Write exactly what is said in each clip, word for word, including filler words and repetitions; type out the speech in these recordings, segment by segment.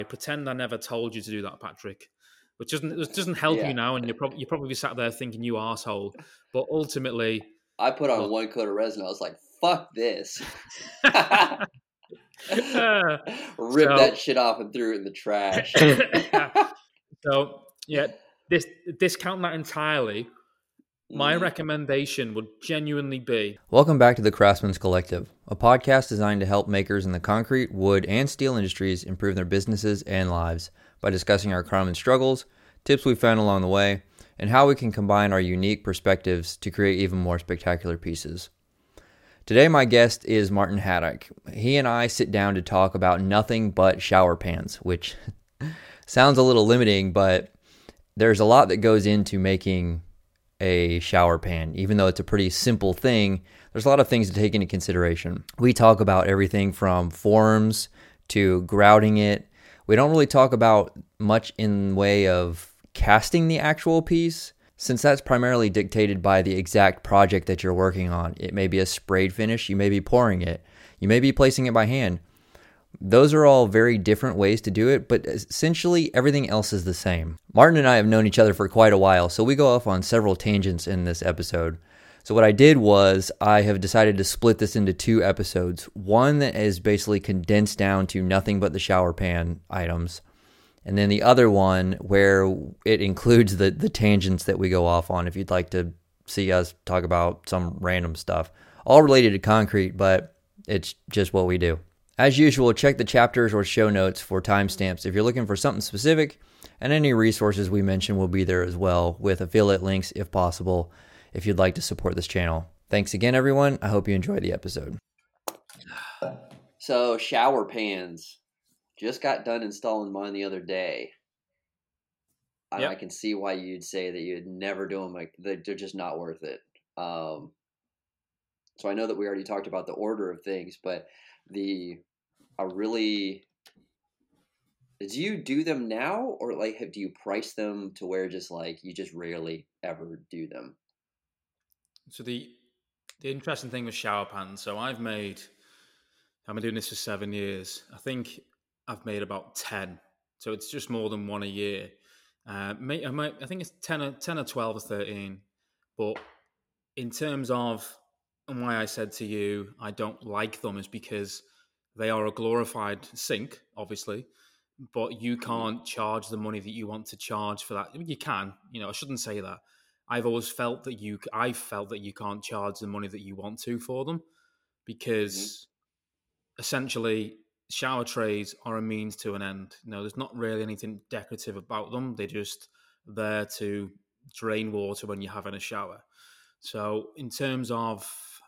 pretend I never told you to do that, Patrick. Which doesn't it doesn't help Yeah. you now, and you're probably you're probably sat there thinking you arsehole. But ultimately, I put on look, one coat of resin. I was like, "Fuck this." uh, Ripped so that shit off and threw it in the trash. so yeah, this discount that entirely. My Mhm. recommendation would genuinely be Welcome back to the Craftsman's Collective, a podcast designed to help makers in the concrete, wood, and steel industries improve their businesses and lives by discussing our common struggles, tips we found along the way, and how we can combine our unique perspectives to create even more spectacular pieces. Today, my guest is Martin Haddock. He and I sit down to talk about nothing but shower pans, which sounds a little limiting, but there's a lot that goes into making a shower pan. Even though it's a pretty simple thing, there's a lot of things to take into consideration. We talk about everything from forms to grouting it. We don't really talk about much in way of casting the actual piece, since that's primarily dictated by the exact project that you're working on. It may be a sprayed finish, you may be pouring it, you may be placing it by hand. Those are all very different ways to do it, but essentially everything else is the same. Martin and I have known each other for quite a while, so we go off on several tangents in this episode. So what I did was I have decided to split this into two episodes. One that is basically condensed down to nothing but the shower pan items. And then the other one where it includes the, the tangents that we go off on if you'd like to see us talk about some random stuff. All related to concrete, but it's just what we do. As usual, check the chapters or show notes for timestamps if you're looking for something specific, and any resources we mention will be there as well, with affiliate links if possible, if you'd like to support this channel. Thanks again, everyone. I hope you enjoyed the episode. So, shower pans. Just got done installing mine the other day. And Yep. I can see why you'd say that you'd never do them. Like, they're just not worth it. Um, so I know that we already talked about the order of things, but the a really do you do them now, or like have, do you price them to where just like you just rarely ever do them? so the the interesting thing with shower pans. So I've made I've been doing this for seven years. I think I've made about ten. So it's just more than one a year. Uh, may, I, might, I think it's ten or, ten or twelve or thirteen. But in terms of and why I said to you I don't like them is because they are a glorified sink, obviously, but you Mhm. can't charge the money that you want to charge for that. I mean, you can, you know, I shouldn't say that. I've always felt that you, I felt that you can't charge the money that you want to for them Mhm. because essentially shower trays are a means to an end. You know, there's not really anything decorative about them. They're just there to drain water when you're having a shower. So in terms of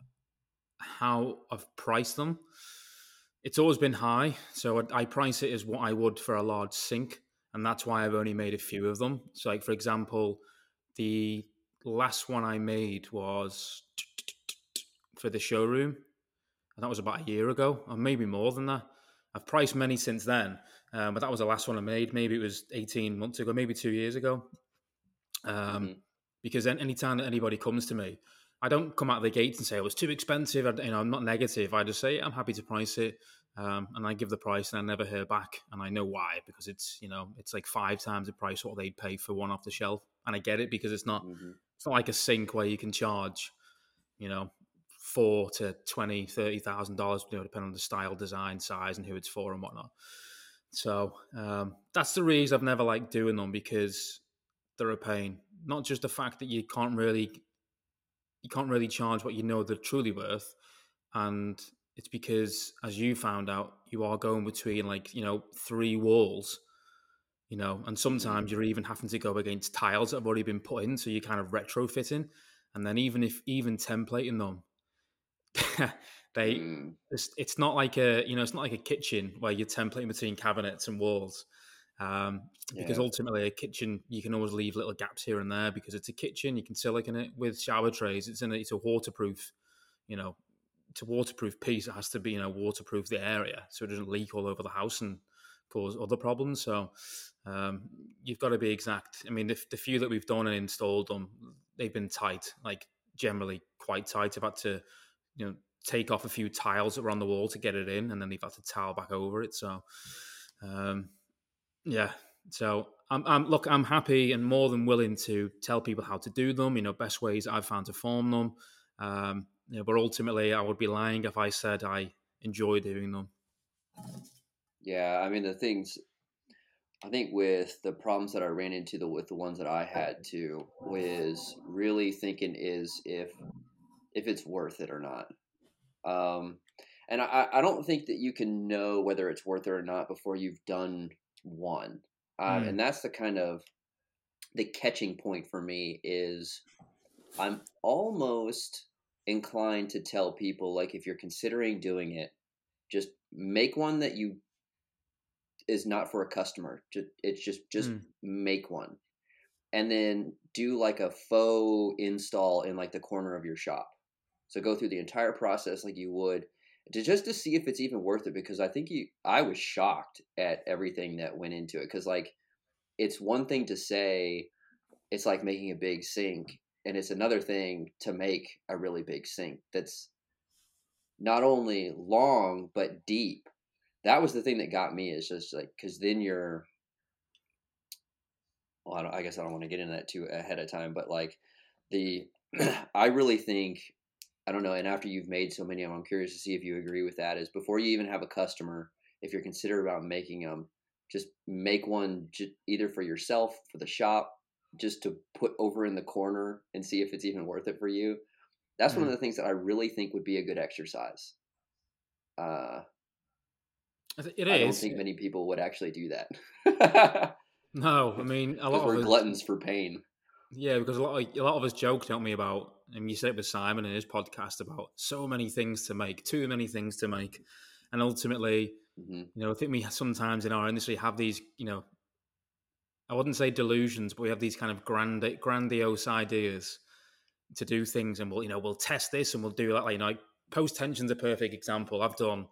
how I've priced them, it's always been high. So I, I price it as what I would for a large sink, and that's why I've only made a few of them. So, like for example, the last one I made was for the showroom, and that was about a year ago, or maybe more than that. I've priced many since then, um, but that was the last one I made. Maybe it was eighteen months ago, maybe two years ago. Um, Mhm. because any time that anybody comes to me, I don't come out of the gates and say it was too expensive. I, you know, I'm not negative. I just say I'm happy to price it, um, and I give the price, and I never hear back, and I know why because it's you know it's like five times the price what they'd pay for one off the shelf, and I get it because it's not Mhm. it's not like a sink where you can charge, you know, four to twenty, thirty thousand dollars, you know, depending on the style, design, size, and who it's for and whatnot. So um, that's the reason I've never liked doing them because they're a pain. Not just the fact that you can't really you can't really charge what you know they're truly worth, and it's because, as you found out, you are going between like you know three walls, you know, and Mhm. sometimes you're even having to go against tiles that have already been put in, so you're kind of retrofitting, and then even if even templating them, they Mm. it's, it's not like a you know it's not like a kitchen where you're templating between cabinets and walls. Um, because Yeah. ultimately a kitchen you can always leave little gaps here and there because it's a kitchen. You can silicon it with shower trays. It's in a, it's a waterproof, you know, it's a waterproof piece. It has to be you know waterproof the area so it doesn't leak all over the house and cause other problems. So um, you've got to be exact. I mean, the, the few that we've done and installed them, they've been tight, like generally quite tight. I've had to you know take off a few tiles that were on the wall to get it in, and then they've had to tile back over it. So. Um, Yeah. So I'm, I'm look, I'm happy and more than willing to tell people how to do them. You know, best ways I've found to form them. Um, you know, but ultimately, I would be lying if I said I enjoy doing them. Yeah, I mean the things I think with the problems that I ran into the with the ones that I had too was really thinking is if if it's worth it or not. Um, and I, I don't think that you can know whether it's worth it or not before you've done one. Um, Mm, and that's the kind of the catching point for me is I'm almost inclined to tell people like if you're considering doing it, just make one that you is not for a customer. Just it's just just mm, make one and then do like a faux install in like the corner of your shop. So go through the entire process like you would to just to see if it's even worth it because I think you I was shocked at everything that went into it cuz like it's one thing to say it's like making a big sink and it's another thing to make a really big sink that's not only long but deep. That was the thing that got me is just like cuz then you're well, I, don't, I guess I don't want to get into that too ahead of time, but like the I really think I don't know. And after you've made so many of them, I'm curious to see if you agree with that. Is before you even have a customer, if you're considerate about making them, just make one j- either for yourself, for the shop, just to put over in the corner and see if it's even worth it for you. That's one of mm. the things that I really think would be a good exercise. Uh, I th- It I don't is. think many people would actually do that No, I mean a because lot of we're us. gluttons for pain. Yeah, because a lot of, a lot of us joke, don't we, about, and you said it with Simon in his podcast about so many things to make, too many things to make, and ultimately, Hmm. you know, I think we sometimes in our industry have these, you know, I wouldn't say delusions, but we have these kind of grand, grandiose ideas to do things, and we'll, you know, we'll test this and we'll do that. Like, you know, like post tension's a perfect example. I've done,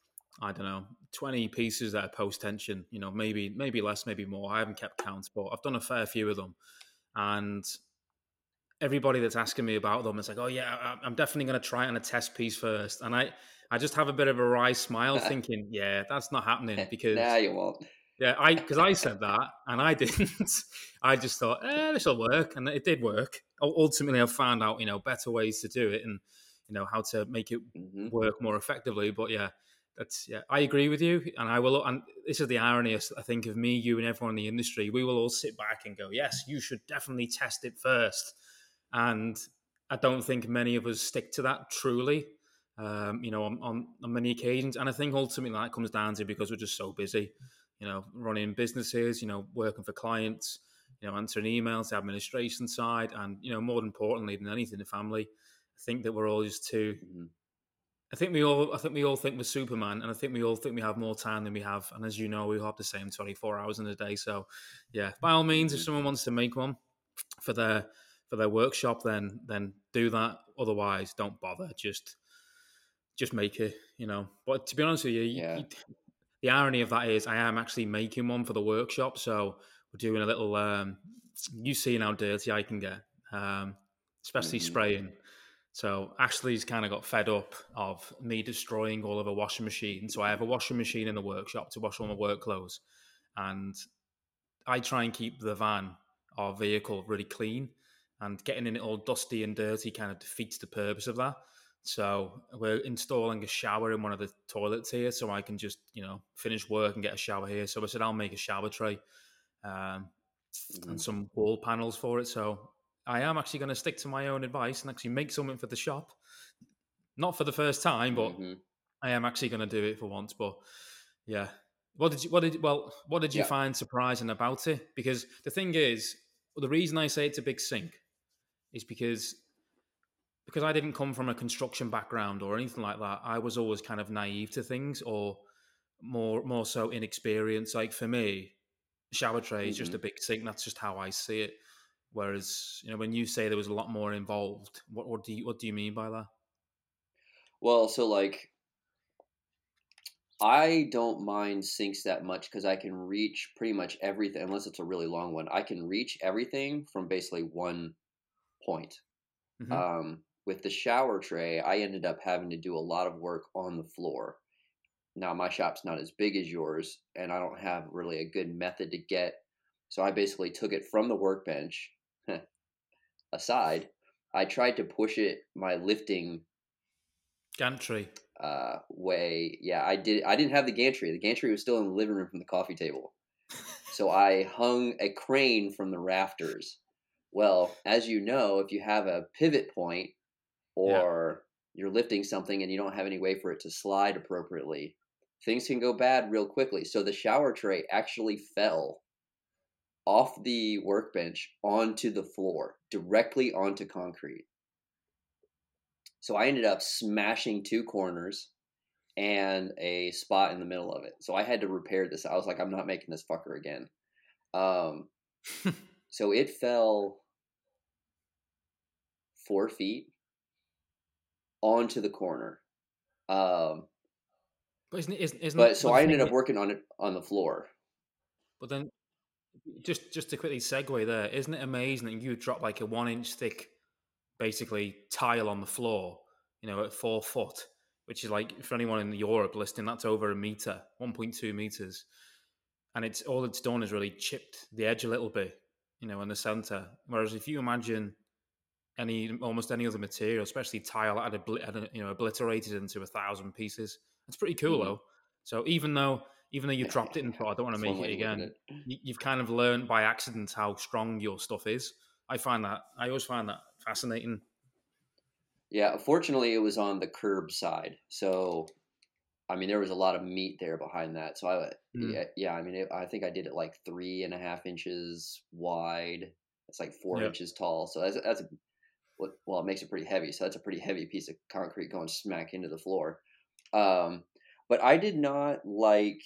I don't know, twenty pieces that are post tension. You know, maybe maybe less, maybe more. I haven't kept count, but I've done a fair few of them, and everybody that's asking me about them, it's like, oh yeah, I- I'm definitely going to try it on a test piece first, and I I just have a bit of a wry smile, thinking, yeah, that's not happening Nah, because you won't. yeah, I because I said that and I didn't. I just thought, eh, this will work, and it did work. U- Ultimately, I found out, you know, better ways to do it, and you know how to make it Hmm. work more effectively. But yeah, that's yeah, I agree with you, and I will. And this is the irony, I think, of me, you, and everyone in the industry. We will all sit back and go, yes, you should definitely test it first, and I don't think many of us stick to that truly. Um, you know, on, on, on many occasions, and I think ultimately that comes down to because we're just so busy, you know, running businesses, you know, working for clients, you know, answering emails, the administration side, and you know, more importantly than anything, the family. I think that we're all just too. Hmm. I think we all. I think we all think we're Superman, and I think we all think we have more time than we have. And as you know, we all have the same twenty-four hours in a day. So, yeah, by all means, if Hmm. someone wants to make one for their for their workshop, then then do that. Otherwise, don't bother. Just just make it. You know. But to be honest with you, you, Yeah. you the irony of that is I am actually making one for the workshop. So we're doing a little, um, you seeing how dirty I can get, um, especially Hmm. spraying. So Ashley's kind of got fed up of me destroying all of her washing machine. So I have a washing machine in the workshop to wash all my work clothes. And I try and keep the van, our vehicle, really clean. And getting in it all dusty and dirty kind of defeats the purpose of that. So we're installing a shower in one of the toilets here, so I can just, you know, finish work and get a shower here. So I said I'll make a shower tray, um, and Hmm. some wall panels for it. So I am actually going to stick to my own advice and actually make something for the shop. Not for the first time, but Hmm. I am actually going to do it for once. But yeah, what did you? What did well? What did you Yeah. find surprising about it? Because the thing is, the reason I say it's a big sink is because because I didn't come from a construction background or anything like that. I was always kind of naive to things, or more more so inexperienced. Like for me, shower tray is just Hmm. a big sink. That's just how I see it. Whereas, you know, when you say there was a lot more involved, what, what do you what do you mean by that? Well, so like I don't mind sinks that much because I can reach pretty much everything, unless it's a really long one. I can reach everything from basically one point. Hmm. Um, with the shower tray, I ended up having to do a lot of work on the floor. now my shop's not as big as yours, and I don't have really a good method to get. So I basically took it from the workbench aside. I tried to push it my lifting gantry uh, way. Yeah, I did. I didn't have the gantry. The gantry was still in the living room from the coffee table. So I hung a crane from the rafters. Well, as you know, if you have a pivot point or yeah. you're lifting something and you don't have any way for it to slide appropriately, things can go bad real quickly. So the shower tray actually fell off the workbench onto the floor, directly onto concrete. So I ended up smashing two corners and a spot in the middle of it. So I had to repair this. I was like, I'm not making this fucker again. Um, so it fell four feet onto the corner. Um, but isn't it, isn't, isn't but it, so but I ended up it, working on it on the floor. But then, just just to quickly segue there, isn't it amazing that you drop like a one inch thick, basically tile on the floor, you know, at four foot, which is like for anyone in Europe listening, that's over a meter, one point two meters, and it's all it's done is really chipped the edge a little bit, you know, in the center. Whereas if you imagine any almost any other material, especially tile, had, obli- had you know obliterated into a thousand pieces, it's pretty cool Mm-hmm. though. So even though even though you dropped it and thought I don't want to That's make one it way to look at again, it. you, you've kind of learned by accident how strong your stuff is. I find that I always find that fascinating. Yeah, fortunately, it was on the curb side, so I mean there was a lot of meat there behind that. So I, Mm. yeah, yeah, I mean it, I think I did it like three and a half inches wide. It's like four Yeah. inches tall. So that's that's a, well, it makes it pretty heavy. So that's a pretty heavy piece of concrete going smack into the floor. Um, but I did not like.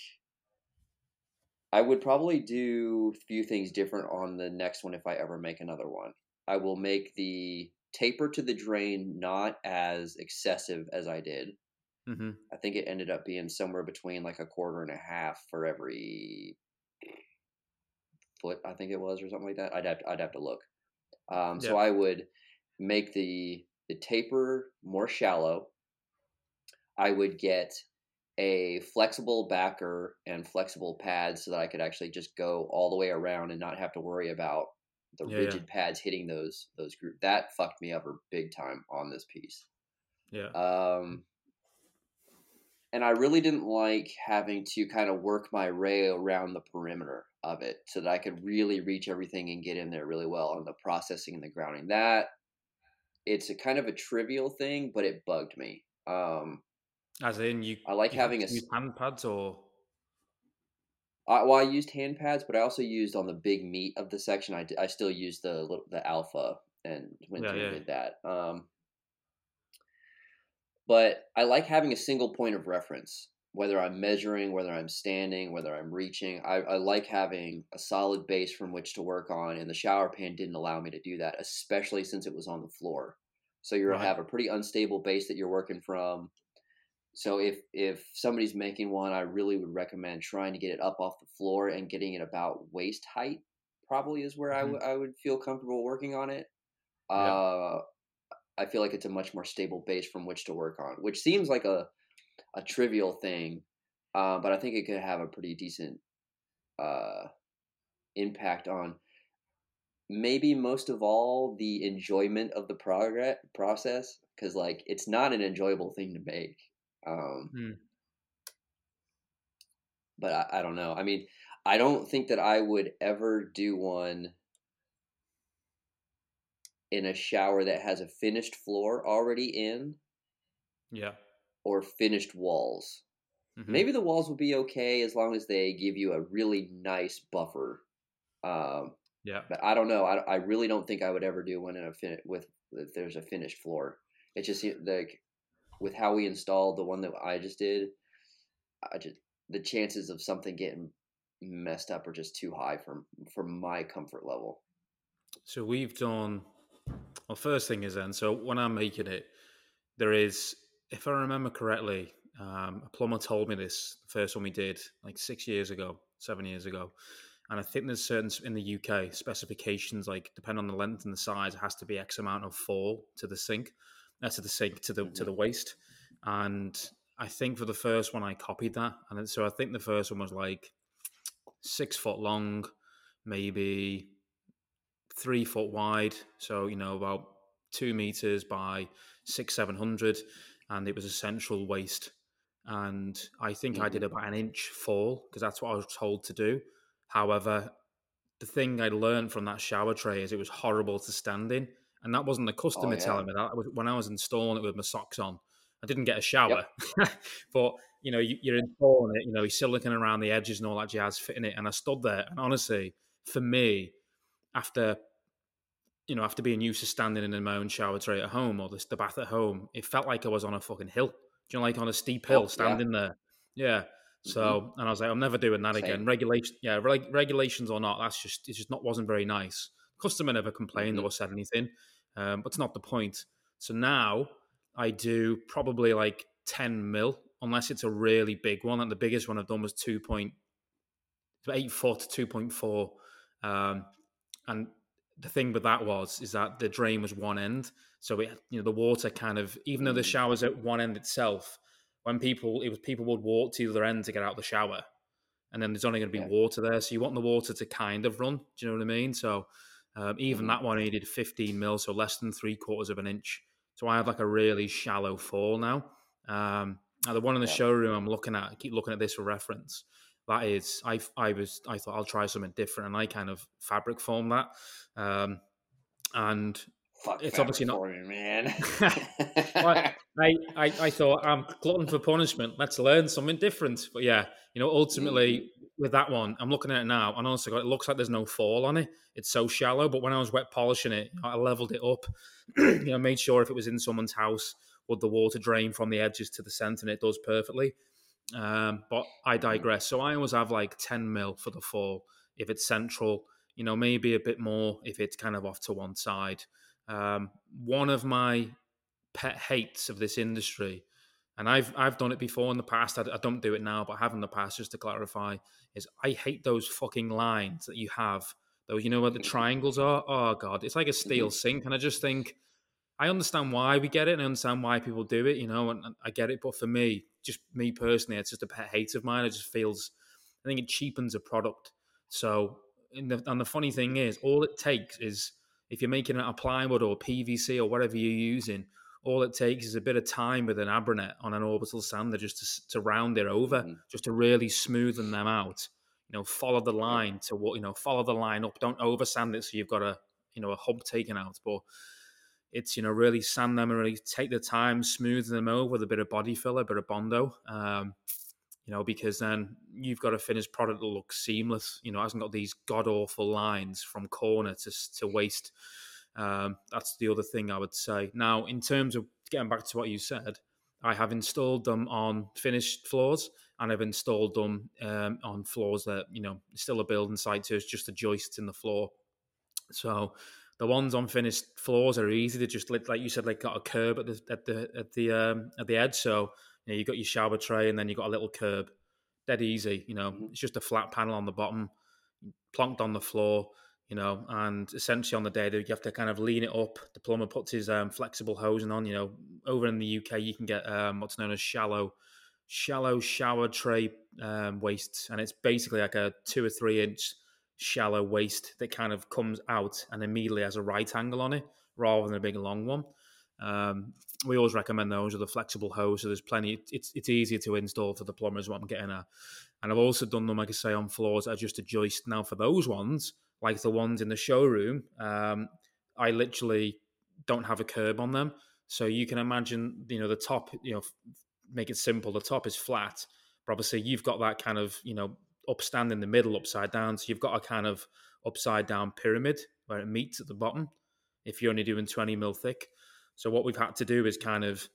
I would probably do a few things different on the next one if I ever make another one. I will make the taper to the drain not as excessive as I did. Mm-hmm. I think it ended up being somewhere between like a quarter and a half for every foot, I think it was, or something like that. I'd have to, I'd have to look. Um, so Yeah. I would make the the taper more shallow. I would get a flexible backer and flexible pads so that I could actually just go all the way around and not have to worry about the Yeah, rigid yeah. pads hitting those those groups. That fucked me over big time on this piece. Yeah. Um, and I really didn't like having to kind of work my way around the perimeter of it so that I could really reach everything and get in there really well on the processing and the grounding. That it's a kind of a trivial thing, but it bugged me. Um, As in, you I like you have having a. to use hand pads or I, well, I used hand pads, but I also used on the big meat of the section. I, I still used the little- the alpha and went yeah, through and yeah, did that. Um, but I like having a single point of reference, whether I'm measuring, whether I'm standing, whether I'm reaching. I, I like having a solid base from which to work on, and the shower pan didn't allow me to do that, especially since it was on the floor. So you right. have a pretty unstable base that you're working from. So if if somebody's making one, I really would recommend trying to get it up off the floor and getting it about waist height. Probably is where I, Mm-hmm. w- I would feel comfortable working on it. Yeah. Uh, I feel like it's a much more stable base from which to work on, which seems like a a trivial thing, uh, but I think it could have a pretty decent uh, impact on maybe most of all the enjoyment of the progress process, because like it's not an enjoyable thing to make. Um, Mm. but I, I don't know. I mean, I don't think that I would ever do one in a shower that has a finished floor already in Yeah. or finished walls. Mm-hmm. Maybe the walls would be okay as long as they give you a really nice buffer. Um, Yeah. but I don't know. I, I really don't think I would ever do one in a fin- with if there's a finished floor. It just like with how we installed the one that I just did. I just the chances of something getting messed up are just too high for for my comfort level. So we've done. Well, first thing is then. So when I'm making it, there is, if I remember correctly, um, a plumber told me this the first one we did like six years ago, seven years ago, and I think there's certain in the U K specifications like depending on the length and the size, it has to be X amount of fall to the sink, uh, to the sink to the Mm-hmm. to the waist, and I think for the first one, I copied that. And then, so I think the first one was like six foot long, maybe three foot wide. So, you know, about two meters by six, seven hundred. And it was a central waist. And I think I did Mm-hmm. about an inch fall because that's what I was told to do. However, the thing I learned from that shower tray is it was horrible to stand in. And that wasn't the Oh customer yeah. telling me that. It was when I was installing it with my socks on. I didn't get a Yep. shower. But, you know, you, you're installing it, you know, you're silicon around the edges and all that jazz, fitting it. And I stood there. And honestly, for me, after, you know, after being used to standing in my own shower tray at home or this, the bath at home, it felt like I was on a fucking hill. Do you know, like on a steep hill, Oh yeah. standing there. Yeah. Mm-hmm. So, and I was like, I'm never doing that again. Same. Regulation, yeah, reg- regulations or not, that's just, it's just not, wasn't very nice. Customer never complained Mm-hmm. or said anything, um, but it's not the point. So now I do probably like ten mil, unless it's a really big one. And the biggest one I've done was two point eight foot, two point four. Um, and the thing with that was, is that the drain was one end. So it, you know, the water kind of, even though the Mm. shower's at one end itself, when people, it was people would walk to the other end to get out the shower, and then there's only going to be Yeah. water there. So you want the water to kind of run. Do you know what I mean? So um, even Mm-hmm. that one needed fifteen mil, so less than three quarters of an inch. So I have like a really shallow fall now. Um, now the one in the Yeah. showroom I'm looking at, I keep looking at this for reference. That is, I I was I thought I'll try something different, and I kind of fabric foam that, um, and Fuck it's fabric obviously not. forming, man. Well, I, I, I thought I'm glutton for punishment. Let's learn something different. But yeah, you know, ultimately Mm-hmm. with that one, I'm looking at it now, and also it looks like there's no fall on it. It's so shallow. But when I was wet polishing it, I leveled it up. You know, made sure if it was in someone's house, would the water drain from the edges to the centre, and it does perfectly. Um, but I Mm-hmm. digress. So I always have like ten mil for the fall if it's central. You know, maybe a bit more if it's kind of off to one side. Um, one of my pet hates of this industry, and I've I've done it before in the past. I, I don't do it now, but I have in the past. Just to clarify, is I hate those fucking lines that you have. Those, you know where the triangles are. Oh god, it's like a steel Mm-hmm. sink, and I just think I understand why we get it, and I understand why people do it. You know, and, and I get it. But for me, just me personally, it's just a pet hate of mine. It just feels, I think it cheapens a product. So, and the, and the funny thing is, all it takes is if you're making it out of plywood or P V C or whatever you're using, all it takes is a bit of time with an Abranet on an orbital sander just to, to round it over, Mm-hmm. just to really smoothen them out. You know, follow the Yep. line to what, you know, follow the line up. Don't over sand it so you've got a, you know, a hub taken out. But it's, you know, really sand them and really take the time, smooth them over with a bit of body filler, a bit of Bondo. Um, you know, because then you've got a finished product that looks seamless. You know, hasn't got these god awful lines from corner to to waist. Um, that's the other thing I would say. Now, in terms of getting back to what you said, I have installed them on finished floors, and I've installed them um, on floors that, you know, still a building site, so it's just a joist in the floor. So the ones on finished floors are easy. They just, like you said, like got a curb at the at the at the um, at the edge. So you know, you got your shower tray, and then you got a little curb. Dead easy. You know, Mm-hmm. it's just a flat panel on the bottom, plonked on the floor. You know, and essentially on the day you have to kind of lean it up. The plumber puts his um, flexible hosing on. You know, over in the U K you can get um, what's known as shallow, shallow shower tray um, wastes, and it's basically like a two or three inch shallow waste that kind of comes out and immediately has a right angle on it rather than a big long one. Um, we always recommend those with a flexible hose, so there's plenty. It's it's easier to install for the plumbers. What I'm getting at, and I've also done them, like I say, on floors that are just a joist. Now for those ones, like the ones in the showroom, um, I literally don't have a curb on them, so you can imagine, you know, the top, you know, make it simple. The top is flat, but obviously you've got that kind of, you know, upstand in the middle, upside down. So you've got a kind of upside down pyramid where it meets at the bottom if you're only doing twenty mil thick. So what we've had to do is kind of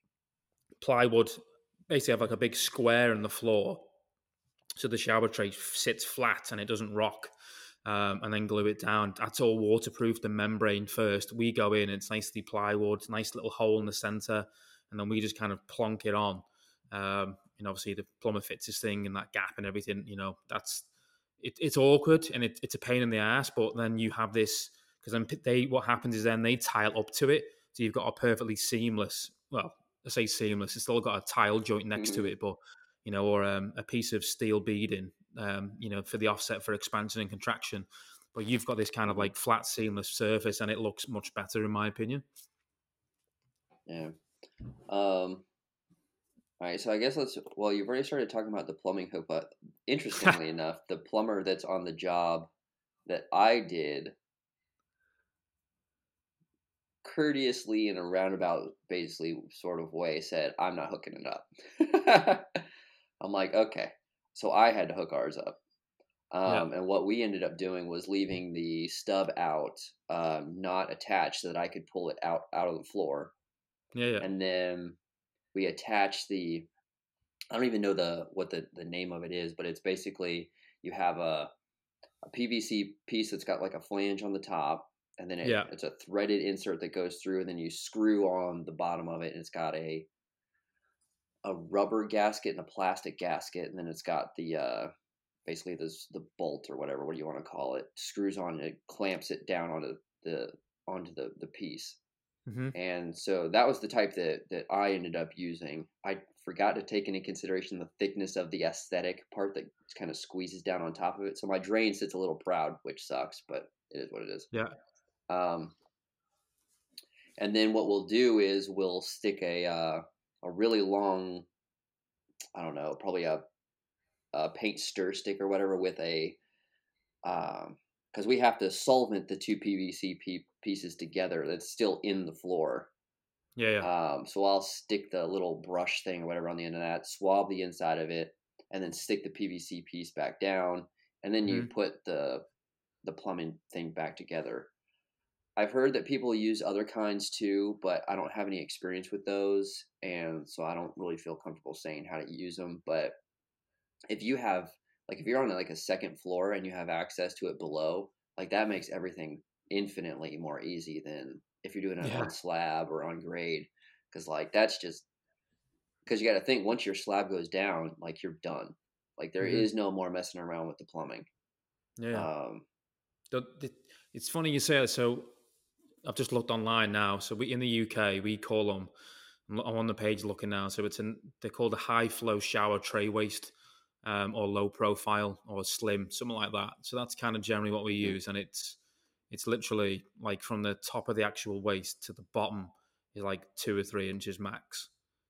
plywood, basically have like a big square in the floor so the shower tray sits flat and it doesn't rock, um, and then glue it down. That's all waterproof, the membrane first. We go in, it's nicely plywood, nice little hole in the center, and then we just kind of plonk it on. Um, you know, obviously the plumber fits his thing in that gap and everything. You know, that's it, it's awkward and it, it's a pain in the ass. But then you have this, because then they, what happens is then they tile up to it, so you've got a perfectly seamless, well, I say seamless. It's still got a tile joint next to Mhm. it, but you know, or um, a piece of steel beading, um, you know, for the offset for expansion and contraction. But you've got this kind of Mhm. like flat seamless surface, and it looks much better in my opinion. Yeah. Um, all right. So I guess let's. Well, you've already started talking about the plumbing hook, but interestingly enough, the plumber that's on the job that I did courteously in a roundabout, basically sort of way, said, "I'm not hooking it up." I'm like, okay. So I had to hook ours up. Yeah, Um, and what we ended up doing was leaving the stub out, um, not attached, so that I could pull it out out of the floor. yeah, yeah, And then we attached the. I don't even know the what the, the name of it is, but it's basically you have a, a P V C piece that's got like a flange on the top, and then it, yeah. it's a threaded insert that goes through, and then you screw on the bottom of it, and it's got a a rubber gasket and a plastic gasket, and then it's got the uh, basically this the bolt or whatever, what do you want to call it, screws on it, clamps it down onto the onto the the piece. Mm-hmm. And so that was the type that that I ended up using. I forgot to take into consideration the thickness of the aesthetic part that kind of squeezes down on top of it. So my drain sits a little proud, which sucks, but it is what it is. Yeah, Um, and then what we'll do is we'll stick a uh, a really long, I don't know, probably a, a paint stir stick or whatever with a um because we have to solvent the two P V C p- pieces together that's still in the floor. yeah, yeah. Um, so I'll stick the little brush thing or whatever on the end of that, swab the inside of it, and then stick the P V C piece back down, and then you Mm-hmm. put the the plumbing thing back together. I've heard that people use other kinds too, but I don't have any experience with those, and so I don't really feel comfortable saying how to use them. But if you have like if you're on like a second floor and you have access to it below, like that makes everything infinitely more easy than if you're doing it Yeah. on slab or on grade, because like that's just because you got to think once your slab goes down, like you're done. Like there Mm-hmm. is no more messing around with the plumbing. Yeah. Um, The, the, it's funny you say that. So I've just looked online now. So we in the U K we call them. I'm I'm on the page looking now. So it's an they're called a high flow shower tray waist, um, or low profile or slim, something like that. So that's kind of generally what we mhm, use, and it's it's literally like from the top of the actual waist to the bottom is like two or three inches max.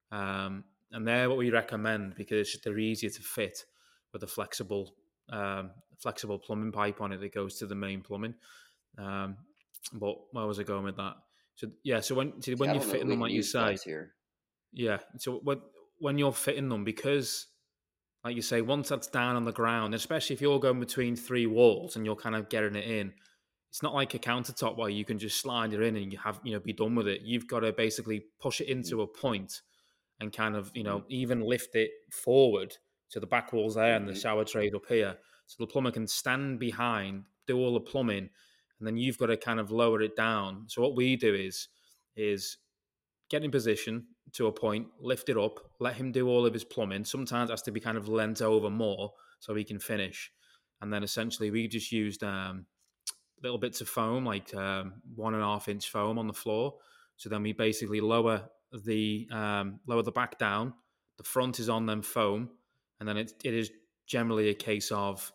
Um, and they're what we recommend because they're easier to fit with a flexible um, flexible plumbing pipe on it that goes to the main plumbing. Um, but where was I going with that? So yeah, so when so See, when I you're don't know that fitting we them, can like you use say, gloves here. yeah. So when when you're fitting them, because like you say, once that's down on the ground, especially if you're going between three walls and you're kind of getting it in, it's not like a countertop where you can just slide it in and you have you know be done with it. You've got to basically push it Mm-hmm, into a point and kind of you mm-hmm, know even lift it forward to the back walls there and the mm-hmm, shower tray up here, so the plumber can stand behind, do all the plumbing, and then you've got to kind of lower it down. So what we do is is get in position to a point, lift it up, let him do all of his plumbing. Sometimes it has to be kind of leant over more so he can finish. And then essentially we just used um, little bits of foam, like um, one and a half inch foam on the floor. So then we basically lower the um, lower the back down. The front is on them foam, and then it it is generally a case of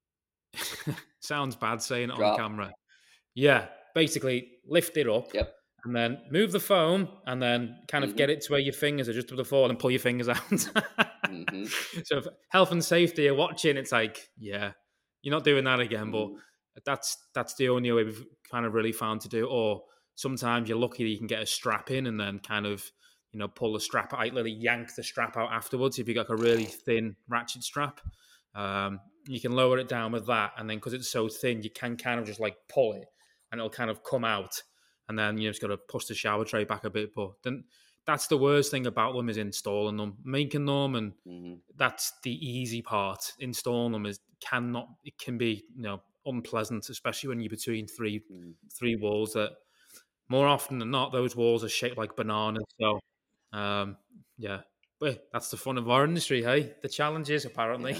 sounds bad saying it on drop. camera. Yeah, basically lift it up Yep. and then move the foam and then kind of Mm-hmm, get it to where your fingers are just to the floor and pull your fingers out. mm-hmm, So if health and safety are watching, it's like, yeah, you're not doing that again. But mm-hmm, that's that's the only way we've kind of really found to do. Or sometimes you're lucky that you can get a strap in and then kind of you know pull the strap out, literally yank the strap out afterwards. If you got like a really thin ratchet strap, um, you can lower it down with that, and then because it's so thin, you can kind of just like pull it, and it'll kind of come out, and then you just got to push the shower tray back a bit. But then that's the worst thing about them is installing them, making them, and mm-hmm. that's the easy part. Installing them is cannot it can be you know unpleasant, especially when you're between three Mm-hmm. three walls that more often than not those walls are shaped like bananas. So um, yeah, but that's the fun of our industry, hey. The challenges apparently. Yeah.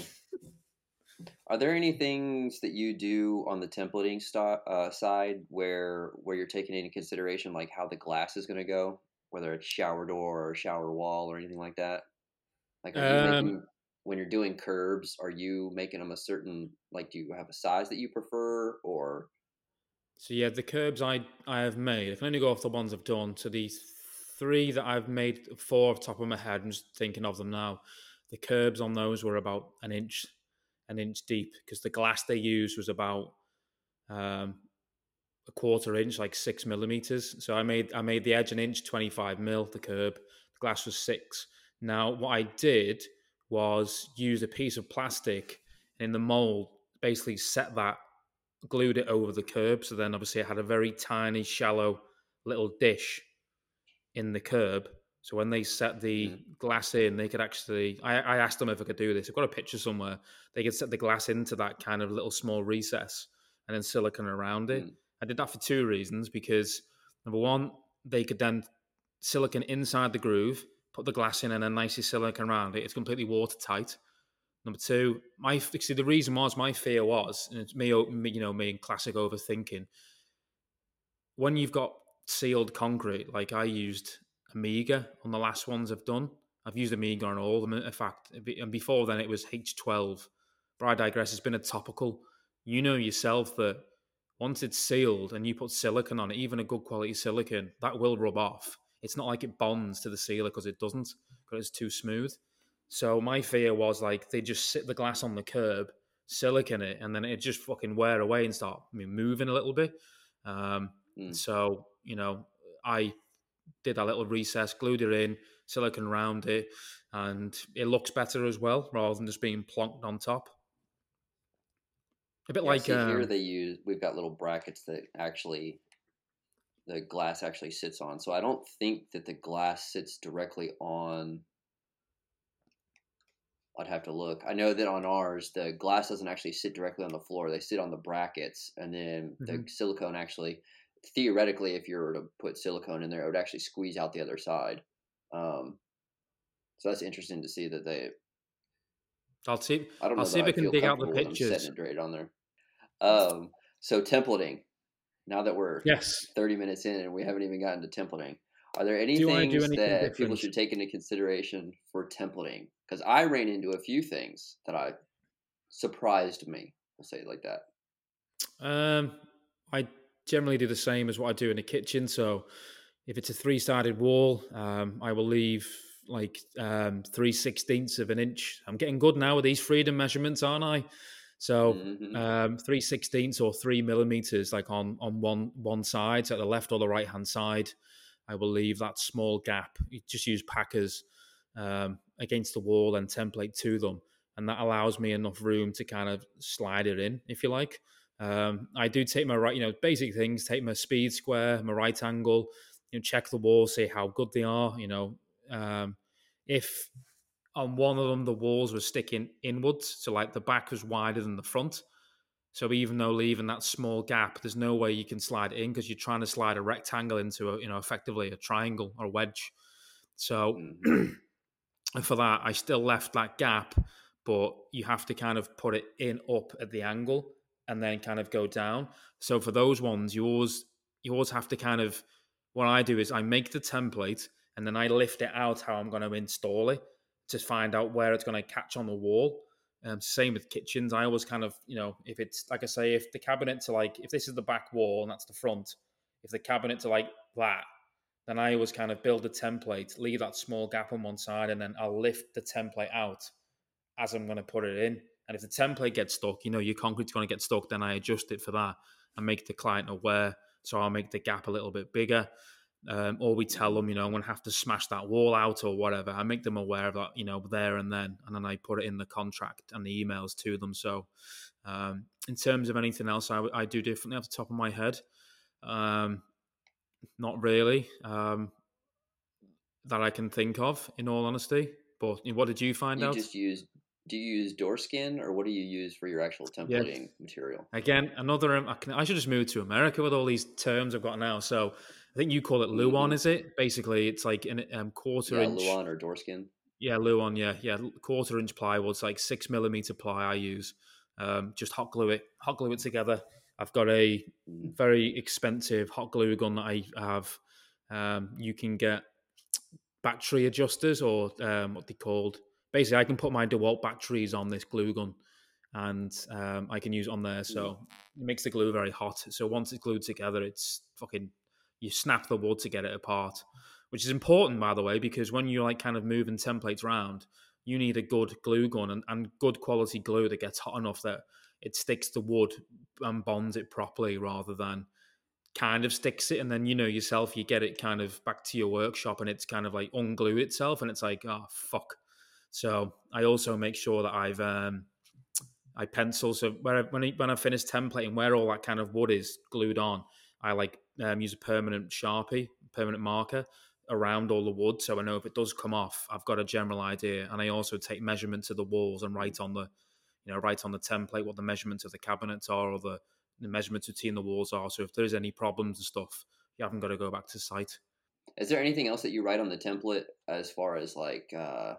Are there any things that you do on the templating sto- uh, side where where you're taking into consideration like how the glass is going to go? whether it's shower door or shower wall or anything like that? Like, are you Um, making when you're doing curbs? Are you making them a certain like? Do you have a size that you prefer, or so yeah, the curbs I I have made. I can only go off the ones I've done. So these three that I've made, four off the top of my head. I'm just thinking of them now. The curbs on those were about an inch, an inch deep, because the glass they used was about um, a quarter inch, like six millimeters. So I made I made the edge an inch, twenty five mil. The curb, the glass was six. Now what I did was use a piece of plastic and in the mold, basically set that, glued it over the curb. So then obviously I had a very tiny, shallow little dish in the curb. So when they set the mm, glass in, they could actually. I, I asked them if I could do this. I've got a picture somewhere. They could set the glass into that kind of little small recess and then silicon around it. mm, I did that for two reasons. Because number one, they could then silicon inside the groove, put the glass in, and then nicely silicon around it. It's completely watertight. Number two, my see the reason was my fear was, and it's me, me you know, me in classic overthinking. When you've got sealed concrete, like I used Amiga on the last ones I've done. I've used Amiga on all of them, in fact. And before then, it was H twelve. But I digress. It's been a topical. You know yourself that once it's sealed and you put silicon on it, even a good quality silicon, that will rub off. It's not like it bonds to the sealer, because it doesn't, because it's too smooth. So my fear was like they just sit the glass on the curb, silicon it, and then it just fucking wear away and start moving a little bit. Um, mm. so, you know, I did that little recess, glued it in, silicon around it, and it looks better as well, rather than just being plonked on top. A bit Yeah, like, see here um, they use we've got little brackets that actually the glass actually sits on. So I don't think that the glass sits directly on. I'd have to look. I know that on ours, the glass doesn't actually sit directly on the floor. They sit on the brackets, and then the mhm. silicone actually, theoretically, if you were to put silicone in there, it would actually squeeze out the other side. Um, so that's interesting to see that they. I'll see. I don't I'll know see that if I I'd can feel dig out the comfortable with them setting pictures. it right on there. Um, so templating. Now that we're Yes. thirty minutes in and we haven't even gotten to templating, are there any Do I do things anything that people different? should take into consideration for templating? Because I ran into a few things that I surprised me. We'll say it like that. Um, I generally do the same as what I do in the kitchen. So if it's a three-sided wall, um, I will leave like um, three sixteenths of an inch. I'm getting good now with these freedom measurements, aren't I? So Mm-hmm. um, three sixteenths or three millimeters, like on on one one side, so at the left or the right hand side, I will leave that small gap. You just use packers um, against the wall and template to them, and that allows me enough room to kind of slide it in, if you like. Um, I do take my right, you know, basic things, take my speed square, my right angle, you know, check the walls, see how good they are. You know, um, if on one of them the walls were sticking inwards, so like the back was wider than the front. So even though leaving that small gap, there's no way you can slide it in, because you're trying to slide a rectangle into a, you know, effectively a triangle or a wedge. So Mm-hmm. for that, I still left that gap, but you have to kind of put it in up at the angle and then kind of go down. So for those ones, you always you always have to kind of, what I do is I make the template and then I lift it out how I'm going to install it to find out where it's going to catch on the wall. Um, same with kitchens. I always kind of, you know, if it's like I say, if the cabinet to like, if this is the back wall and that's the front, if the cabinet to like that, then I always kind of build a template, leave that small gap on one side, and then I'll lift the template out as I'm going to put it in. And if the template gets stuck, you know, your concrete's going to get stuck, then I adjust it for that and make the client aware. So I'll make the gap a little bit bigger. Um, or we tell Mm-hmm. them, you know, I'm going to have to smash that wall out or whatever. I make them aware of that, you know, there and then. And then I put it in the contract and the emails to them. So um, in terms of anything else I, I do differently off the top of my head, um, not really. Um, that I can think of, in all honesty. But what did you find You out? just use. Do you use door skin or what do you use for your actual Yeah. templating material? Again, another. Um, I, can, I should just move to America with all these terms I've got now. So I think you call it Luon, Mm-hmm. is it? Basically, it's like an um, quarter Yeah, inch. Luan or door skin. Yeah, Luon. Yeah, yeah, quarter inch plywood. It's like six millimeter ply I use. Um, just hot glue it, hot glue it together. I've got a Mm-hmm. very expensive hot glue gun that I have. Um, you can get battery adjusters, or um, what they called. Basically, I can put my DeWalt batteries on this glue gun, and um, I can use it on there. So it makes the glue very hot. So once it's glued together, it's fucking, you snap the wood to get it apart, which is important, by the way, because when you're like kind of moving templates around, you need a good glue gun and, and good quality glue that gets hot enough that it sticks to wood and bonds it properly, rather than kind of sticks it, and then, you know yourself, you get it kind of back to your workshop and it's kind of like unglued itself, and it's like, oh fuck. So I also make sure that I've um I pencil, so where I, when I, when I finish templating, where all that kind of wood is glued on, I like um, use a permanent Sharpie, permanent marker around all the wood, so I know if it does come off, I've got a general idea. And I also take measurements of the walls and write on the, you know, write on the template what the measurements of the cabinets are, or the, the measurements between the walls are. So if there's any problems and stuff, you haven't got to go back to site. Is there anything else that you write on the template as far as like, uh,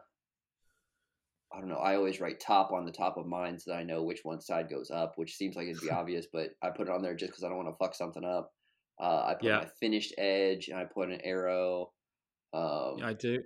I don't know, I always write top on the top of mine so that I know which one side goes up, which seems like it'd be obvious, but I put it on there just because I don't want to fuck something up. Uh, I put Yeah. my finished edge, and I put an arrow. Um, Yeah, I do.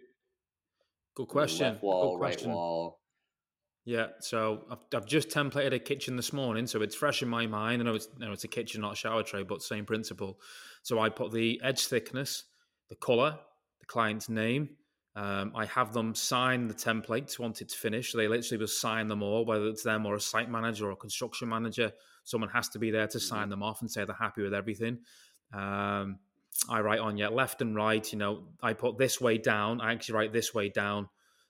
Good and then question. left wall, Good right question. wall. Yeah, so I've, I've just templated a kitchen this morning, so it's fresh in my mind. I know it's, you know, it's a kitchen, not a shower tray, but same principle. So I put the edge thickness, the color, the client's name. Um, I have them sign the templates once it's finished. So they literally just sign them all, whether it's them or a site manager or a construction manager. Someone has to be there to sign Mhm. them off and say they're happy with everything. Um, I write on, yeah, left and right. You know, I put this way down. I actually write this way down.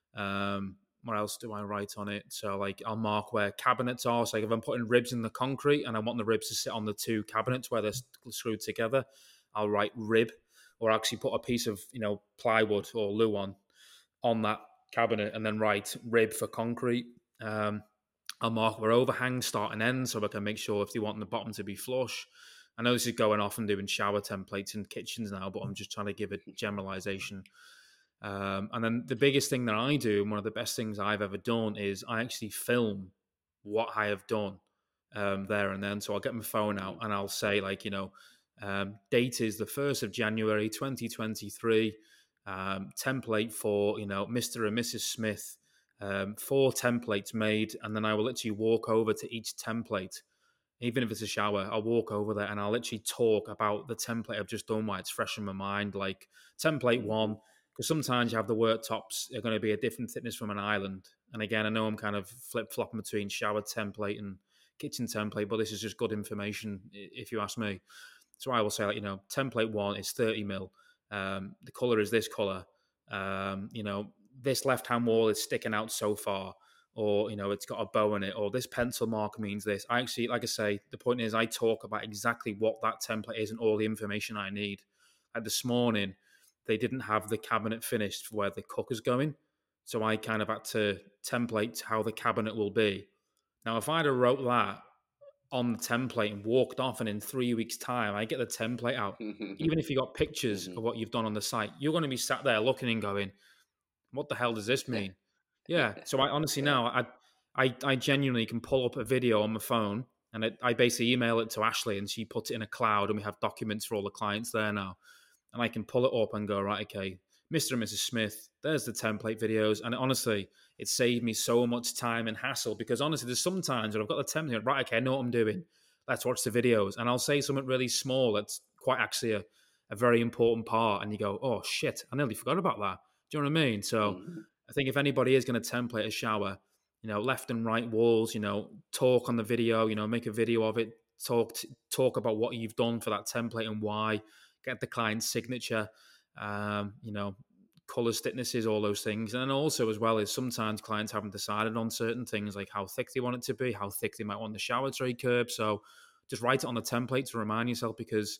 Um, what else do I write on it? So like I'll mark where cabinets are. So like if I'm putting ribs in the concrete and I want the ribs to sit on the two cabinets where they're screwed together, I'll write rib, or actually put a piece of, you know, plywood or Luan on that cabinet and then write rib for concrete. Um, I'll mark where overhangs start and end, so I can make sure if they want the bottom to be flush. I know this is going off and doing shower templates in kitchens now, but I'm just trying to give a generalization. Um, and then the biggest thing that I do, and one of the best things I've ever done, is I actually film what I have done um, there and then. So I'll get my phone out and I'll say, like, you know, um, date is the first of January, twenty twenty-three, um, template for, you know, Mister and Missus Smith, um, four templates made. And then I will literally walk over to each template. Even if it's a shower, I'll walk over there and I'll literally talk about the template I've just done, why it's fresh in my mind. Like template Mhm. one, because sometimes you have the worktops are going to be a different thickness from an island. And again, I know I'm kind of flip flopping between shower template and kitchen template, but this is just good information if you ask me. So I will say, like, you know, template one is thirty mil. Um, the color is this color. Um, you know, this left hand wall is sticking out so far, or, you know, it's got a bow in it, or this pencil mark means this. I actually, like I say, the point is I talk about exactly what that template is and all the information I need. Like this morning, they didn't have the cabinet finished for where the cooker's going. So I kind of had to template how the cabinet will be. Now, if I'd have wrote that on the template and walked off, and in three weeks' time, I get the template out, even if you got pictures Mhm. of what you've done on the site, you're going to be sat there looking and going, what the hell does this mean? Yeah. So I honestly Yeah. now I I I genuinely can pull up a video on my phone, and it, I basically email it to Ashley and she puts it in a cloud, and we have documents for all the clients there now. And I can pull it up and go, right, okay, Mister and Missus Smith, there's the template videos. And honestly, it saved me so much time and hassle, because honestly, there's sometimes when I've got the template, right, okay, I know what I'm doing. Let's watch the videos. And I'll say something really small that's quite actually a, a very important part. And you go, oh shit, I nearly forgot about that. Do you know what I mean? So Mhm. I think if anybody is going to template a shower, you know, left and right walls, you know, talk on the video, you know, make a video of it, talk t- talk about what you've done for that template and why, get the client's signature, um, you know, colors, thicknesses, all those things. And also as well is sometimes clients haven't decided on certain things, like how thick they want it to be, how thick they might want the shower tray curb. So just write it on the template to remind yourself, because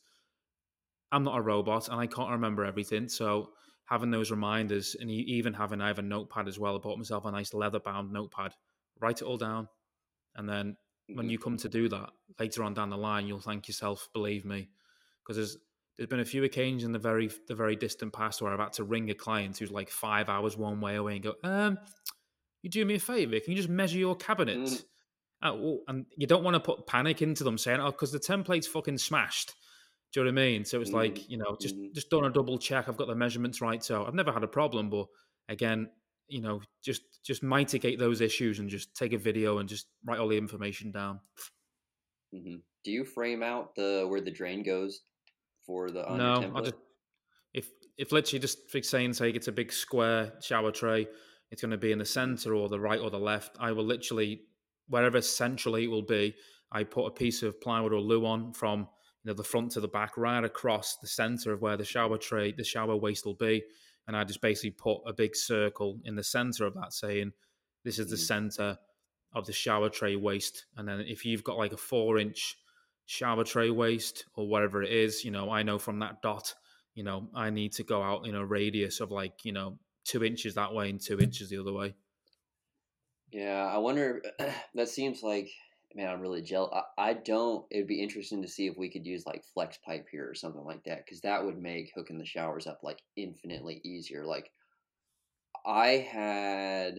I'm not a robot and I can't remember everything. So having those reminders, and even having, I have a notepad as well. I bought myself a nice leather bound notepad. Write it all down. And then when Mhm. you come to do that later on down the line, you'll thank yourself, believe me. Because there's there's been a few occasions in the very the very distant past where I've had to ring a client who's like five hours one way away and go, um, you do me a favor, can you just measure your cabinet? Mhm. Oh, and you don't want to put panic into them saying, oh, because the template's fucking smashed. Do you know what I mean? So it's Mm-hmm. like, you know, just Mm-hmm. just done a double check. I've got the measurements right. So I've never had a problem. But again, you know, just just mitigate those issues and just take a video and just write all the information down. Mm-hmm. Do you frame out the where the drain goes for the on your No, I template? just if if literally just for saying say it's a big square shower tray, it's going to be in the Mm-hmm. center or the right or the left. I will literally wherever centrally it will be. I put a piece of plywood or loo on from you know the front to the back, right across the center of where the shower tray, the shower waste will be, and I just basically put a big circle in the center of that, saying this is the Mm-hmm. center of the shower tray waste. And then if you've got like a four inch shower tray waste or whatever it is, you know, I know from that dot you know, I need to go out in a radius of like, you know, two inches that way and two inches the other way. Yeah, I wonder. That seems like, man, I'm really jealous. I, I don't. It'd be interesting to see if we could use like flex pipe here or something like that, because that would make hooking the showers up like infinitely easier. Like I had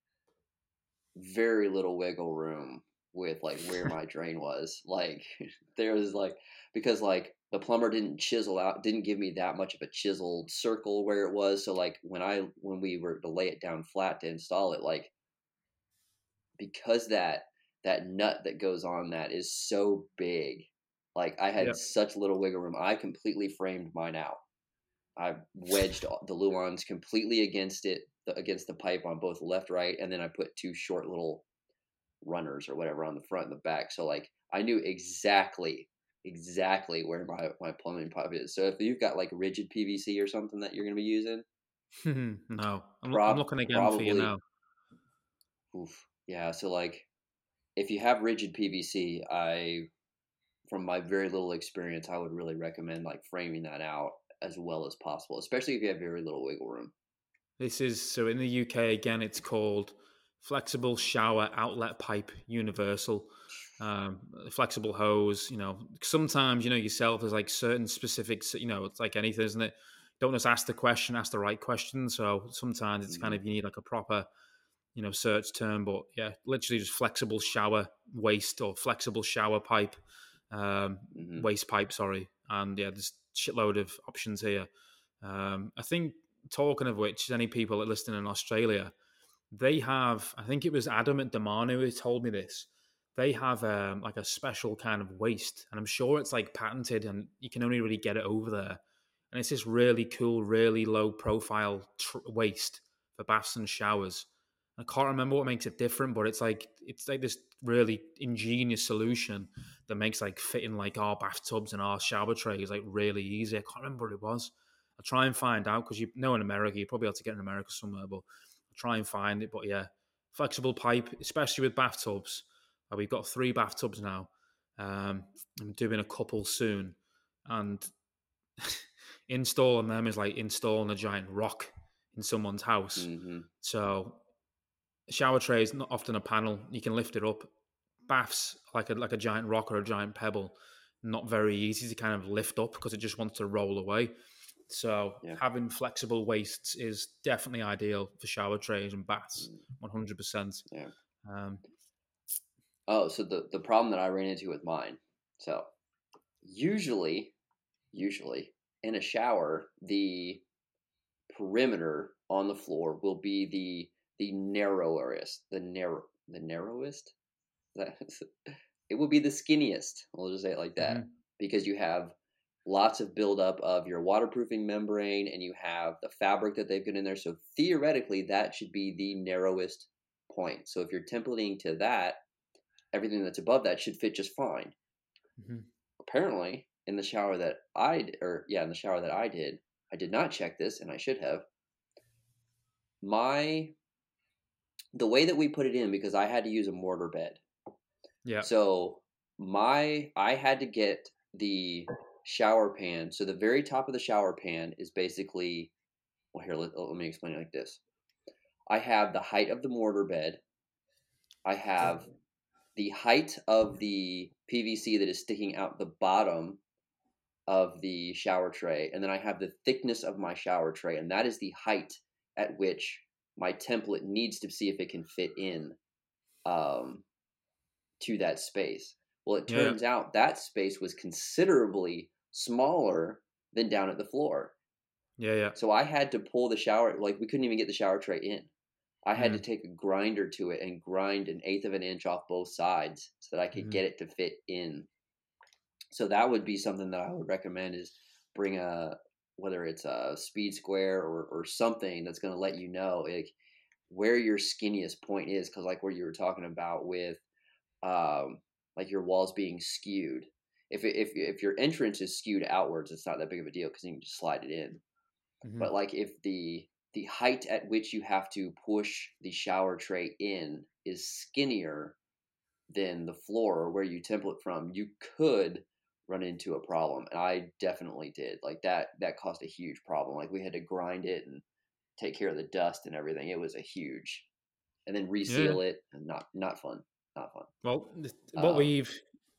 very little wiggle room with like where my drain was. Like there was like because like the plumber didn't chisel out, didn't give me that much of a chiseled circle where it was. So like when I when we were to lay it down flat to install it, like because that that nut that goes on that is so big, like I Yeah. had such little wiggle room. I completely framed mine out. I wedged the luans completely against it, against the pipe on both left, right, and then I put two short little runners or whatever on the front and the back. So like I knew exactly exactly where my, my plumbing pipe is. So if you've got like rigid P V C or something that you're gonna be using, No, I'm, I'm prob looking again for you probably now. oof, yeah. So like if you have rigid P V C, I from my very little experience, I would really recommend like framing that out as well as possible, especially if you have very little wiggle room. This is so in the U K again. It's called flexible shower outlet pipe universal. Um, flexible hose. You know, sometimes you know yourself. There's like certain specifics. You know, it's like anything, isn't it? Don't just ask the question, ask the right question. So sometimes it's kind Mm-hmm. of you need like a proper you know search term. But yeah, literally just flexible shower waste or flexible shower pipe, um, Mm-hmm. waste pipe. Sorry, and yeah, there's shitload of options here. Um, I think talking of which, any people that are listening in Australia, they have. I think it was Adam at Damano who told me this. They have um, like a special kind of waste, and I'm sure it's like patented, and you can only really get it over there. And it's this really cool, really low profile tr- waste for baths and showers. I can't remember what makes it different, but it's like it's like this really ingenious solution that makes like fitting like our bathtubs and our shower trays like really easy. I can't remember what it was. I'll try and find out because you know in America, you probably have to get in America somewhere, but I'll try and find it. But yeah, flexible pipe, especially with bathtubs. Uh, we've got three bathtubs now. Um, I'm doing a couple soon, and installing them is like installing a giant rock in someone's house. Mm-hmm. So shower tray is not often a panel. You can lift it up. Baths like a like a giant rock or a giant pebble, not very easy to kind of lift up because it just wants to roll away. So Yeah. having flexible wastes is definitely ideal for shower trays and baths, one hundred percent. Yeah. Um, Oh, so the the problem that I ran into with mine. So usually, usually in a shower, the perimeter on the floor will be the the narrowest, the narrow, the narrowest. That it will be the skinniest. We'll just say it like that mhm. because you have lots of buildup of your waterproofing membrane and you have the fabric that they've put in there. So theoretically, that should be the narrowest point. So if you're templating to that, everything that's above that should fit just fine. Mhm. Apparently, in the shower that I or yeah, in the shower that I did, I did not check this, and I should have. My the way that we put it in because I had to use a mortar bed. Yeah. So my I had to get the shower pan. So the very top of the shower pan is basically well here let, let me explain it like this. I have the height of the mortar bed. I have the height of the P V C that is sticking out the bottom of the shower tray, and then I have the thickness of my shower tray, and that is the height at which my template needs to see if it can fit in um, to that space. Well, it Yeah. turns out that space was considerably smaller than down at the floor. Yeah, yeah. So I had to pull the shower, like we couldn't even get the shower tray in. I had to Mm. take a grinder to it and grind an eighth of an inch off both sides so that I could Mm-hmm. get it to fit in. So that would be something that I would recommend is bring a, whether it's a speed square or, or something that's going to let you know like where your skinniest point is. Cause like what you were talking about with, um, like your walls being skewed. If, it, if, if your entrance is skewed outwards, it's not that big of a deal because you can just slide it in. Mm-hmm. But like if the the height at which you have to push the shower tray in is skinnier than the floor where you template from, you could run into a problem. And I definitely did. Like that that caused a huge problem. Like we had to grind it and take care of the dust and everything. It was a huge, and then Yeah. reseal it, and not not fun. Not fun. Well, th- what Um, we've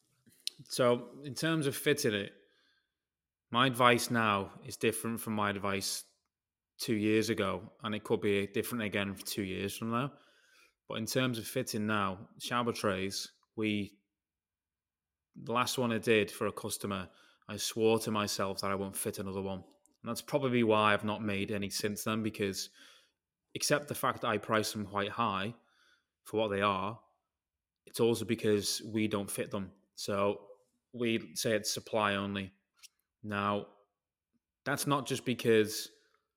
so in terms of fitting it, my advice now is different from my advice two years ago, and it could be different again for two years from now. But in terms of fitting now, shower trays, we the last one I did for a customer, I swore to myself that I won't fit another one. And that's probably why I've not made any since then, because except the fact that I price them quite high for what they are, it's also because we don't fit them. So we say it's supply only. Now, that's not just because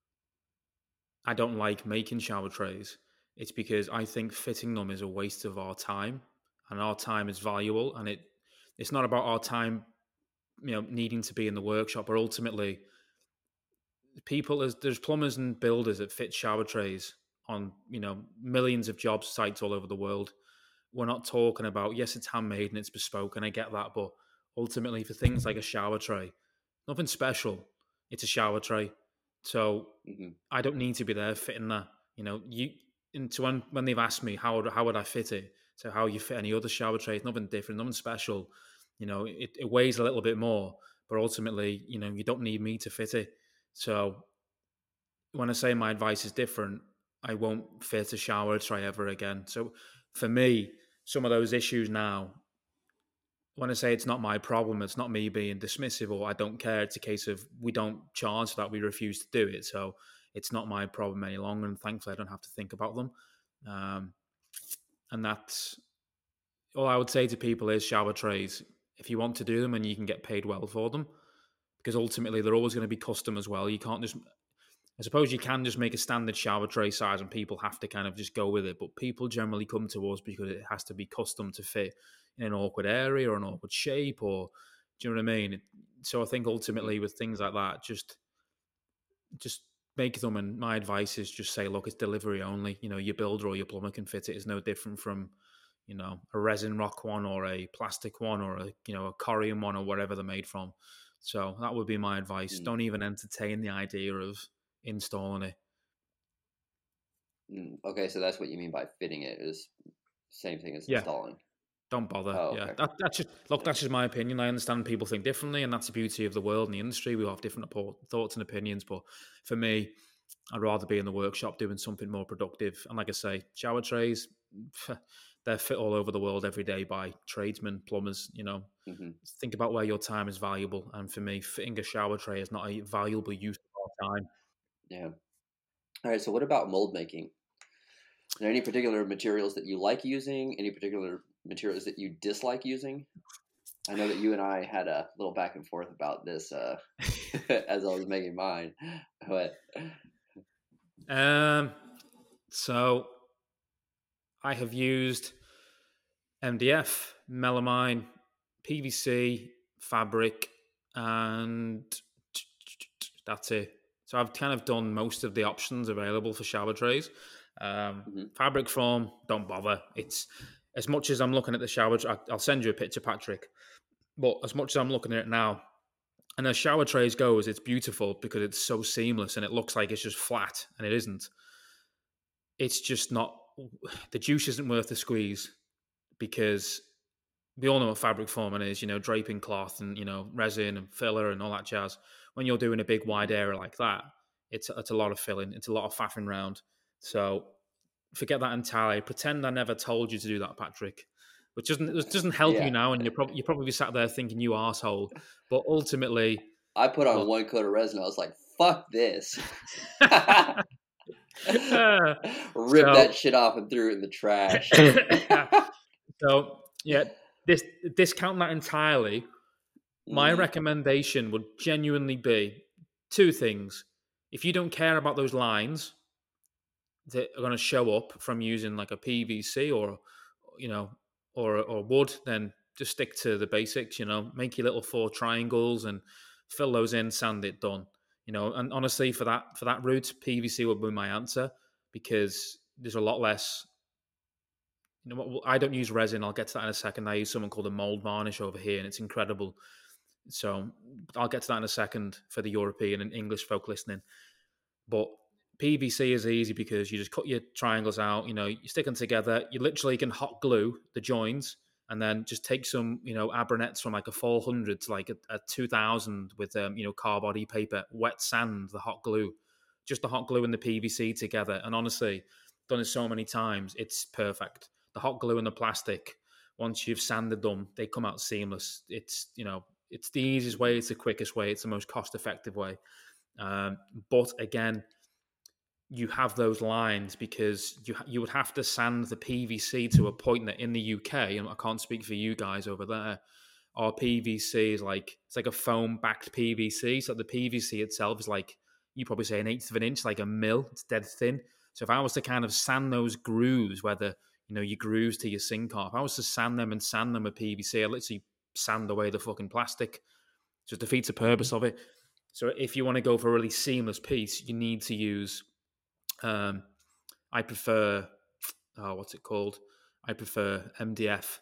I don't like making shower trays. It's because I think fitting them is a waste of our time, and our time is valuable. And it it's not about our time, you know, needing to be in the workshop, but ultimately, people there's, there's plumbers and builders that fit shower trays on you know millions of job sites all over the world. We're not talking about, yes, it's handmade and it's bespoke, and I get that, but ultimately for things like a shower tray, nothing special. It's a shower tray. So mhm. I don't need to be there fitting that. You know, you into when when they've asked me how would how would I fit it, so how you fit any other shower tray, it's nothing different, nothing special. You know, it, it weighs a little bit more, but ultimately, you know, you don't need me to fit it. So when I say my advice is different, I won't fit a shower tray ever again. So for me, some of those issues now, when I say it's not my problem, it's not me being dismissive or I don't care. It's a case of we don't charge that, we refuse to do it. So it's not my problem any longer. And thankfully, I don't have to think about them. Um, and that's all I would say to people is shower trays, if you want to do them and you can get paid well for them, because ultimately they're always going to be custom as well. You can't just I suppose you can just make a standard shower tray size and people have to kind of just go with it. But people generally come to us because it has to be custom to fit in an awkward area or an awkward shape, or do you know what I mean? So I think ultimately with things like that, just just make them. And my advice is just say, look, it's delivery only. You know, your builder or your plumber can fit it. It's no different from, you know, a resin rock one or a plastic one or a, you know, a Corian one or whatever they're made from. So that would be my advice. Mm. Don't even entertain the idea of installing it. Mm, okay, so that's what you mean by fitting it is same thing as Yeah, installing. don't bother. Oh, Yeah, okay. that, that's just look. That's just my opinion. I understand people think differently, and that's the beauty of the world and the industry. We all have different thoughts and opinions, but for me, I'd rather be in the workshop doing something more productive. And like I say, shower trays, they're fit all over the world every day by tradesmen, plumbers. You know, hmm think about where your time is valuable. And for me, fitting a shower tray is not a valuable use of our time. Yeah. All right. So what about mold making? Are there any particular materials that you like using? Any particular materials that you dislike using? I know that you and I had a little back and forth about this uh, as I was making mine, but Um, so I have used M D F, melamine, P V C, fabric, and that's it. So I've kind of done most of the options available for shower trays. Um, mhm. fabric foam, don't bother. It's as much as I'm looking at the shower. Tra- I'll send you a picture, Patrick. But as much as I'm looking at it now, and as shower trays goes, it's beautiful because it's so seamless and it looks like it's just flat, and it isn't. It's just not. The juice isn't worth the squeeze because we all know what fabric foaming is, you know, draping cloth and, you know, resin and filler and all that jazz. When you're doing a big wide area like that, it's, it's a lot of filling. It's a lot of faffing round. So forget that entirely. Pretend I never told you to do that, Patrick. which doesn't it doesn't help Yeah. you now, and you're probably you're probably sat there thinking you arsehole. But ultimately, I put on look, one coat of resin. I was like, "Fuck this." uh, Rip so that shit off and threw it in the trash. so yeah, this discount that entirely. My Mhm. recommendation would genuinely be two things. If you don't care about those lines that are going to show up from using like a P V C or, you know, or or wood, then just stick to the basics. You know, make your little four triangles and fill those in, sand it, done. You know, and honestly, for that for that route, P V C would be my answer because there's a lot less. You know, what I don't use resin. I'll get to that in a second. I use something called a mold varnish over here, and it's incredible. So I'll get to that in a second for the European and English folk listening. But P V C is easy because you just cut your triangles out, you know, you stick them together. You literally can hot glue the joins and then just take some, you know, abronets from like a four hundred to like a, a two thousand with, um, you know, car body paper, wet sand, the hot glue, just the hot glue and the P V C together. And honestly, done it so many times, it's perfect. The hot glue and the plastic, once you've sanded them, they come out seamless. It's, you know, it's the easiest way, it's the quickest way, it's the most cost effective way. Um, but again, you have those lines because you you would have to sand the P V C to a point that in the U K, and I can't speak for you guys over there, our P V C is like it's like a foam backed P V C. So the P V C itself is like you probably say an eighth of an inch, like a mil. It's dead thin. So if I was to kind of sand those grooves, whether you know your grooves to your sink off, if I was to sand them and sand them with P V C, I literally sand away the fucking plastic. So it defeats the purpose of it. So if you want to go for a really seamless piece, you need to use. Um, I prefer. Oh, what's it called? I prefer M D F.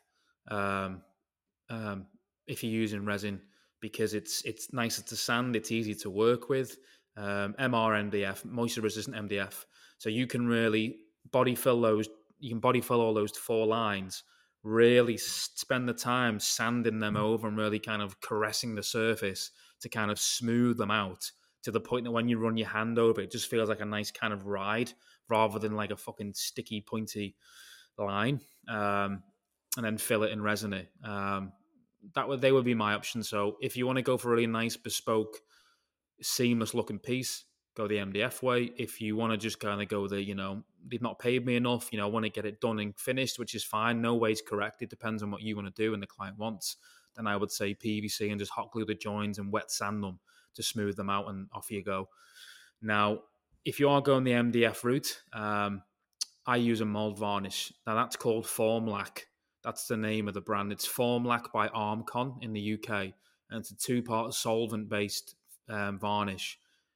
Um, um, if you're using resin because it's it's nicer to sand, it's easy to work with. Um, M R M D F, moisture resistant M D F. So you can really body fill those. You can body fill all those four lines. Really spend the time sanding them over and really kind of caressing the surface to kind of smooth them out to the point that when you run your hand over it, it just feels like a nice kind of ride rather than like a fucking sticky, pointy line. Um, and then fill it and resin it. Um, that would they would be my option. So if you want to go for a really nice, bespoke, seamless looking piece, go the M D F way. If you want to just kind of go the, you know, they've not paid me enough, you know, I want to get it done and finished, which is fine. No way's correct. It depends on what you want to do and the client wants. Then I would say P V C and just hot glue the joins and wet sand them to smooth them out and off you go. Now, if you are going the M D F route, um, I use a mold varnish. Now that's called Formlac. That's the name of the brand. It's Formlac by Armcon in the U K, and it's a two-part solvent-based um, varnish,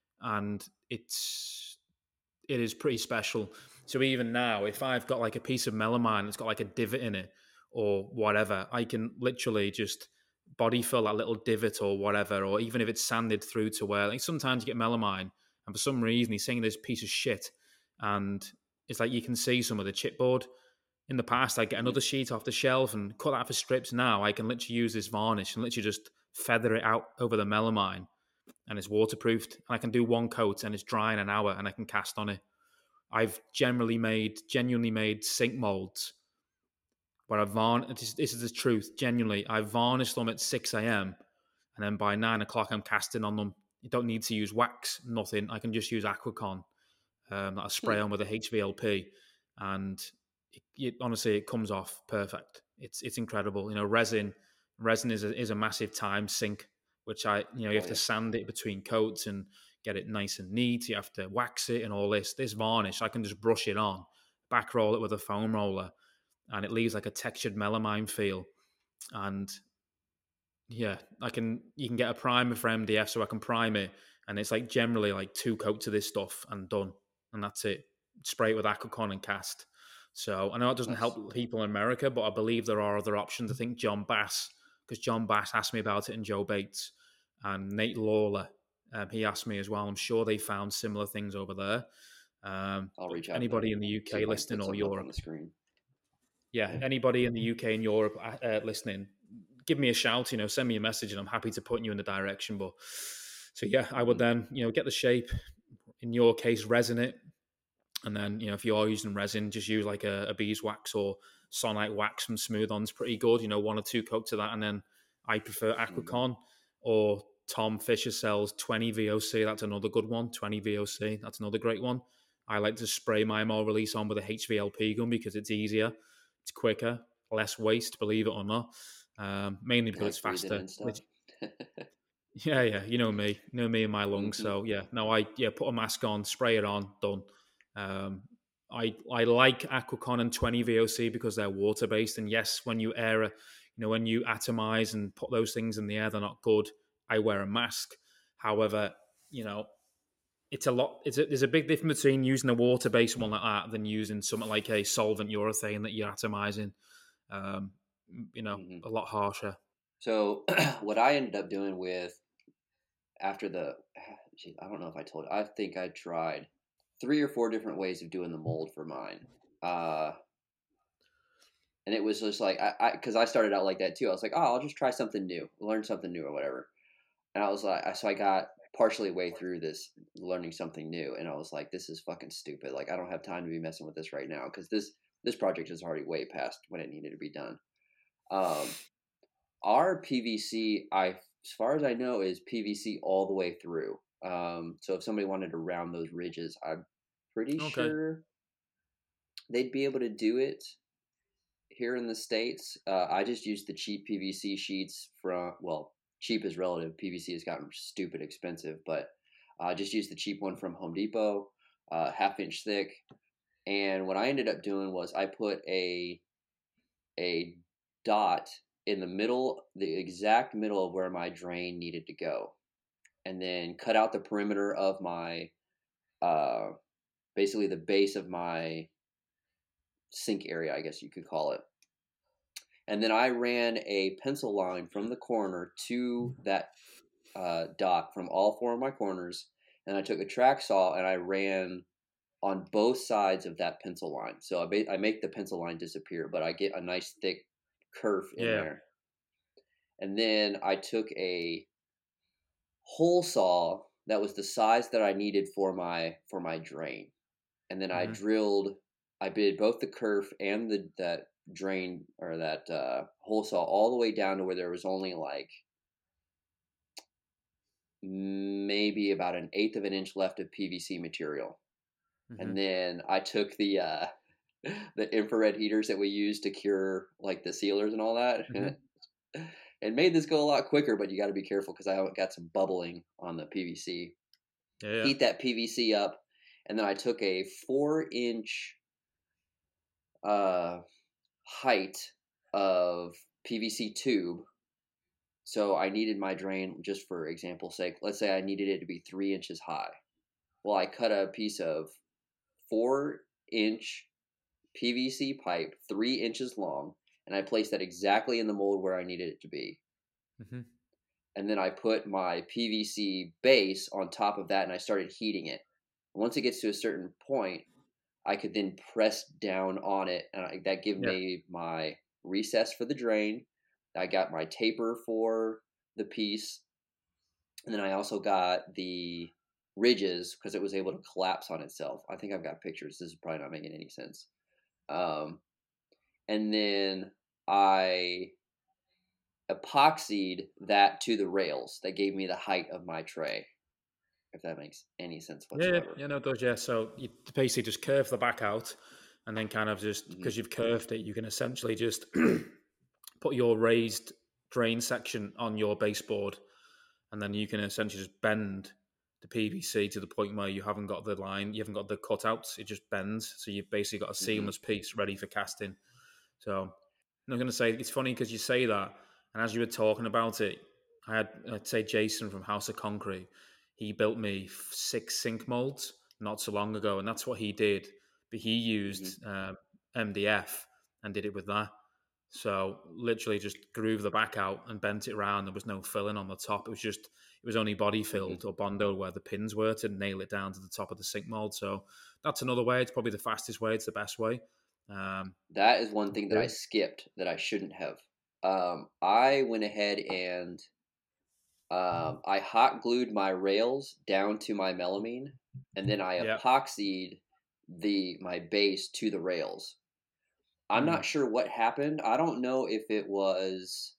and it's it is pretty special. So even now, if I've got like a piece of melamine that's got like a divot in it or whatever, I can literally just body fill that little divot or whatever, or even if it's sanded through to where like sometimes you get melamine, and for some reason he's saying this piece of shit, and it's like you can see some of the chipboard. In the past, I get another sheet off the shelf and cut that for strips. Now I can literally use this varnish and literally just feather it out over the melamine, and it's waterproofed. And I can do one coat and it's dry in an hour, and I can cast on it. I've generally made, genuinely made sink molds where I varnish. This, this is the truth. Genuinely, I varnish them at six a.m. and then by nine o'clock, I'm casting on them. You don't need to use wax, nothing. I can just use Aquacon um, that I spray on with a H V L P, and it, it, honestly, it comes off perfect. It's it's incredible. You know, resin resin is a, is a massive time sink, which I you know you have Oh, to yeah. sand it between coats and get it nice and neat. You have to wax it and all this. This varnish, I can just brush it on, back roll it with a foam roller, and it leaves like a textured melamine feel. And yeah, I can you can get a primer for M D F, so I can prime it, and it's like generally like two coats of this stuff and done, and that's it. Spray it with Aquacon and cast. So I know it doesn't Nice. help people in America, but I believe there are other options. I think John Bass, because John Bass asked me about it, and Joe Bates and Nate Lawler, um, he asked me as well. I'm sure they found similar things over there. Um, I'll but reach out to anybody them. in the See U K if I can listening put or something up on Europe, the screen. yeah, anybody in the U K and Europe uh, listening, give me a shout. You know, send me a message, and I'm happy to put you in the direction. But so yeah, I would then you know get the shape. In your case, resin it. And then, you know, if you are using resin, just use like a, a beeswax or Sonite Wax from Smooth On's pretty good. You know, one or two coats of that, and then I prefer Aquacon. Mm-hmm. Or Tom Fisher sells twenty V O C. That's another good one. twenty V O C. That's another great one. I like to spray my Mole Release on with a H V L P gun because it's easier, it's quicker, less waste, believe it or not. Um, mainly because it's faster. Which, yeah, yeah, you know me, you know me and my lungs. Mm-hmm. So yeah, no, I yeah put a mask on, spray it on, done. Um, I I like Aquacon and twenty V O C because they're water based, and yes, when you air, a, you know, when you atomize and put those things in the air, they're not good. I wear a mask. However, you know, it's a lot. It's a, there's a big difference between using a water based one like that than using something like a solvent urethane that you're atomizing. Um, you know, mm-hmm. a lot harsher. So what I ended up doing with after the, I don't know if I told you, I think I tried three or four different ways of doing the mold for mine. Uh, and it was just like, I, I, cause I started out like that too. I was like, oh, I'll just try something new, learn something new or whatever. And I was like, so I got partially way through this learning something new. And I was like, this is fucking stupid. Like, I don't have time to be messing with this right now. Cause this, this project is already way past when it needed to be done. Um, our P V C, I, as far as I know, is P V C all the way through. Um, so if somebody wanted to round those ridges, I'm pretty okay. sure they'd be able to do it here in the States. Uh, I just used the cheap P V C sheets from, well, cheap is relative. P V C has gotten stupid expensive, but I uh, just used the cheap one from Home Depot, uh, half inch thick. And what I ended up doing was I put a a dot in the middle, the exact middle of where my drain needed to go, and then cut out the perimeter of my, uh, basically the base of my sink area, I guess you could call it. And then I ran a pencil line from the corner to that uh, dot from all four of my corners. And I took a track saw and I ran on both sides of that pencil line. So I, ba- I make the pencil line disappear, but I get a nice thick kerf in yeah. there. And then I took a hole saw that was the size that I needed for my for my drain. And then mm-hmm. I drilled, I did both the kerf and the that drain or that uh, hole saw all the way down to where there was only like maybe about an eighth of an inch left of P V C material. Mm-hmm. And then I took the uh, the infrared heaters that we use to cure like the sealers and all that, mm-hmm. and it made this go a lot quicker. But you got to be careful because I got some bubbling on the P V C. Yeah. Heat that P V C up, and then I took a four inch uh, height of P V C tube. So I needed my drain, just for example's sake, let's say I needed it to be three inches high. Well, I cut a piece of four inch P V C pipe, three inches long, and I placed that exactly in the mold where I needed it to be. Mm-hmm. And then I put my P V C base on top of that, and I started heating it. Once it gets to a certain point, I could then press down on it, and I, that gave yeah. me my recess for the drain. I got my taper for the piece, and then I also got the ridges because it was able to collapse on itself. I think I've got pictures. This is probably not making any sense. Um, and then I epoxied that to the rails. That gave me the height of my tray, if that makes any sense whatsoever. Yeah, yeah, no, it does, yeah. So you basically just curve the back out, and then kind of just, because mm-hmm. you've curved it, you can essentially just put your raised drain section on your baseboard, and then you can essentially just bend the P V C to the point where you haven't got the line, you haven't got the cutouts, it just bends. So you've basically got a seamless mm-hmm. piece ready for casting. So I'm going to say, it's funny because you say that, and as you were talking about it, I had, I'd say Jason from House of Concrete, he built me six sink molds not so long ago, and that's what he did. But he used mm-hmm. uh, M D F and did it with that. So literally just groove the back out and bent it around. There was no filling on the top. It was just, it was only body filled mm-hmm. or bondoed where the pins were to nail it down to the top of the sink mold. So that's another way. It's probably the fastest way. It's the best way. Um, that is one thing that I skipped that I shouldn't have. Um, I went ahead and um, I hot glued my rails down to my melamine, and then I yep. epoxied the my base to the rails. I'm Mm. not sure what happened. I don't know if it was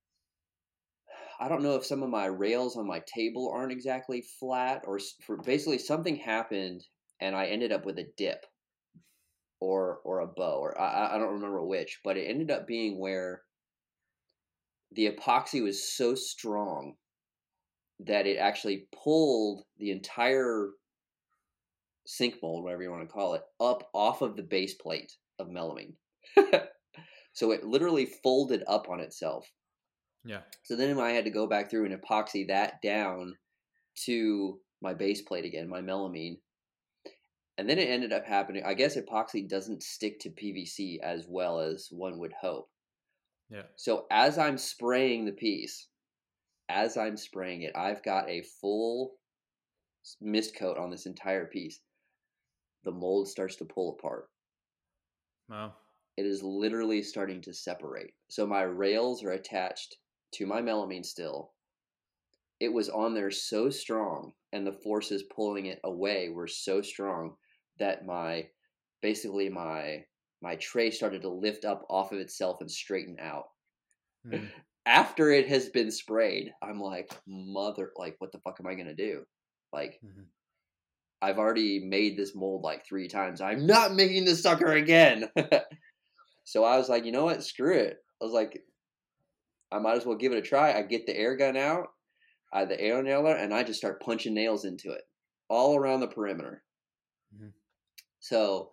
I don't know if some of my rails on my table aren't exactly flat, or for basically something happened and I ended up with a dip or or a bow, or I, I don't remember which, but it ended up being where the epoxy was so strong that it actually pulled the entire sink mold, whatever you want to call it, up off of the base plate of melamine. So it literally folded up on itself. Yeah. So then I had to go back through and epoxy that down to my base plate again, my melamine. And then it ended up happening. I guess epoxy doesn't stick to P V C as well as one would hope. Yeah. So as I'm spraying the piece, as I'm spraying it, I've got a full mist coat on this entire piece. The mold starts to pull apart. Wow. It is literally starting to separate. So my rails are attached to my melamine still. It was on there so strong, and the forces pulling it away were so strong that my basically my my tray started to lift up off of itself and straighten out. Mm. After it has been sprayed, I'm like, mother, like, what the fuck am I gonna do? Like, Mm-hmm. I've already made this mold like three times. I'm not making this sucker again. So I was like, you know what? Screw it. I was like, I might as well give it a try. I get the air gun out, I the air nailer, and I just start punching nails into it all around the perimeter. Mm-hmm. So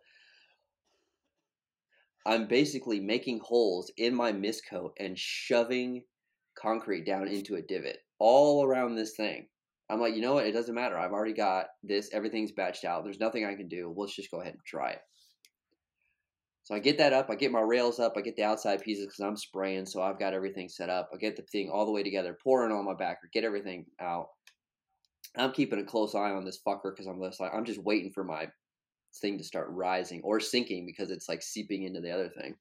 I'm basically making holes in my mist coat and shoving concrete down into a divot all around this thing. I'm like, you know what? It doesn't matter. I've already got this. Everything's batched out. There's nothing I can do. Let's just go ahead and try it. So I get that up. I get my rails up. I get the outside pieces because I'm spraying. So I've got everything set up. I get the thing all the way together, pouring on my backer, get everything out. I'm keeping a close eye on this fucker because I'm just like, I'm just waiting for my thing to start rising or sinking because it's like seeping into the other thing.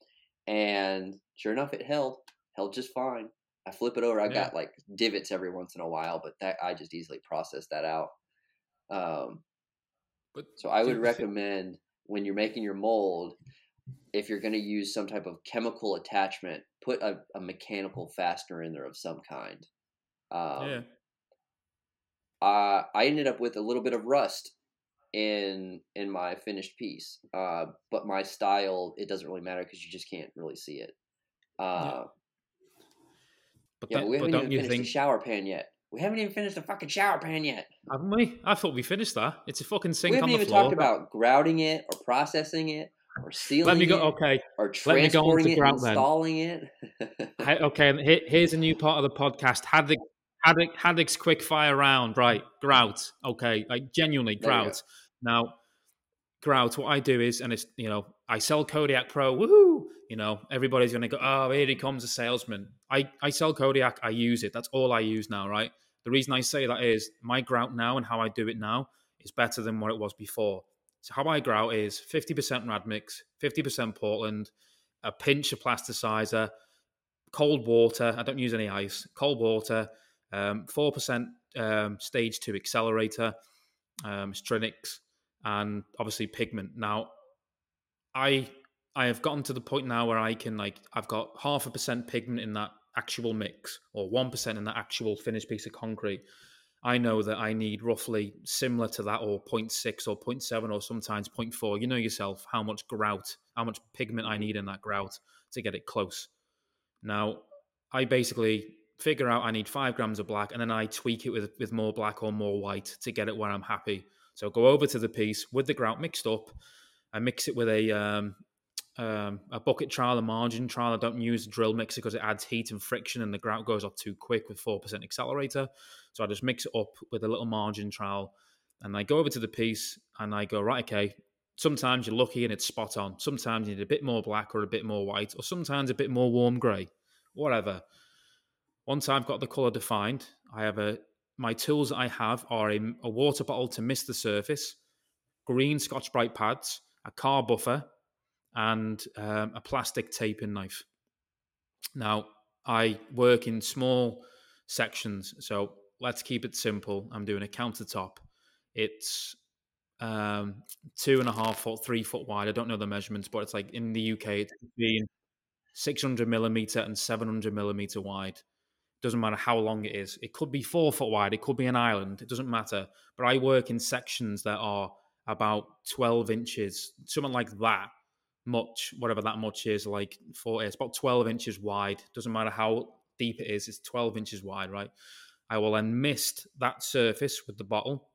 And sure enough, it held, held just fine. I flip it over. I Yeah. got like divots every once in a while, but that I just easily processed that out. Um, But so I do would you thi- recommend when you're making your mold, if you're going to use some type of chemical attachment, put a, a mechanical fastener in there of some kind. Um, yeah. uh, I ended up with a little bit of rust in in my finished piece, uh, but my style, it doesn't really matter because you just can't really see it. Uh, Yeah. But yeah, but that, we but haven't don't even you finished the think? shower pan yet. We haven't even finished the fucking shower pan yet. Haven't we? I thought we finished that. It's a fucking We sink haven't on the even floor. talked about grouting it or processing it or Let sealing me go. it Okay. or Let me go on transporting to it and grout then. installing it. Hey, okay, and here, here's a new part of the podcast. Haddock, Haddock, Haddock's quick fire round. Right, grout. Okay, like genuinely There we go. grout. Now, grout. What I do is, and it's you know, I sell Kodiak Pro. Woohoo! You know, everybody's gonna go. Oh, here he comes, a salesman. I I sell Kodiak. I use it. That's all I use now. Right. The reason I say that is my grout now and how I do it now is better than what it was before. So how I grout is fifty percent Radmix, fifty percent Portland, a pinch of plasticizer, cold water. I don't use any ice. Cold water, um, four percent um, stage two accelerator, um, Strinix, and obviously pigment. Now, I I have gotten to the point now where I can like I've got half a percent pigment in that actual mix, or one percent in that actual finished piece of concrete. I know that I need roughly similar to that, or zero point six or zero point seven, or sometimes zero point four. You know yourself how much grout, how much pigment I Mhm. need in that grout to get it close. Now, I basically figure out I need five grams of black, and then I tweak it with, with more black or more white to get it where I'm happy. So go over to the piece with the grout mixed up. I mix it with a um, um, a bucket trowel, a margin trowel. I don't use a drill mixer because it adds heat and friction, and the grout goes off too quick with four percent accelerator. So I just mix it up with a little margin trowel, and I go over to the piece, and I go, right, okay, sometimes you're lucky and it's spot on. Sometimes you need a bit more black or a bit more white, or sometimes a bit more warm grey, whatever. Once I've got the colour defined, I have a my tools that I have are a, a water bottle to mist the surface, green Scotch Brite pads, a car buffer, and um, a plastic taping knife. Now, I work in small sections, so let's keep it simple. I'm doing a countertop. It's um, two and a half foot, three foot wide. I don't know the measurements, but it's like in the U K, it's between six hundred millimeter and seven hundred millimeter wide. Doesn't matter how long it is. It could be four foot wide. It could be an island. It doesn't matter. But I work in sections that are about twelve inches, something like that much, whatever that much is, like four, it's about twelve inches wide. Doesn't matter how deep it is. It's twelve inches wide, right? I will then mist that surface with the bottle.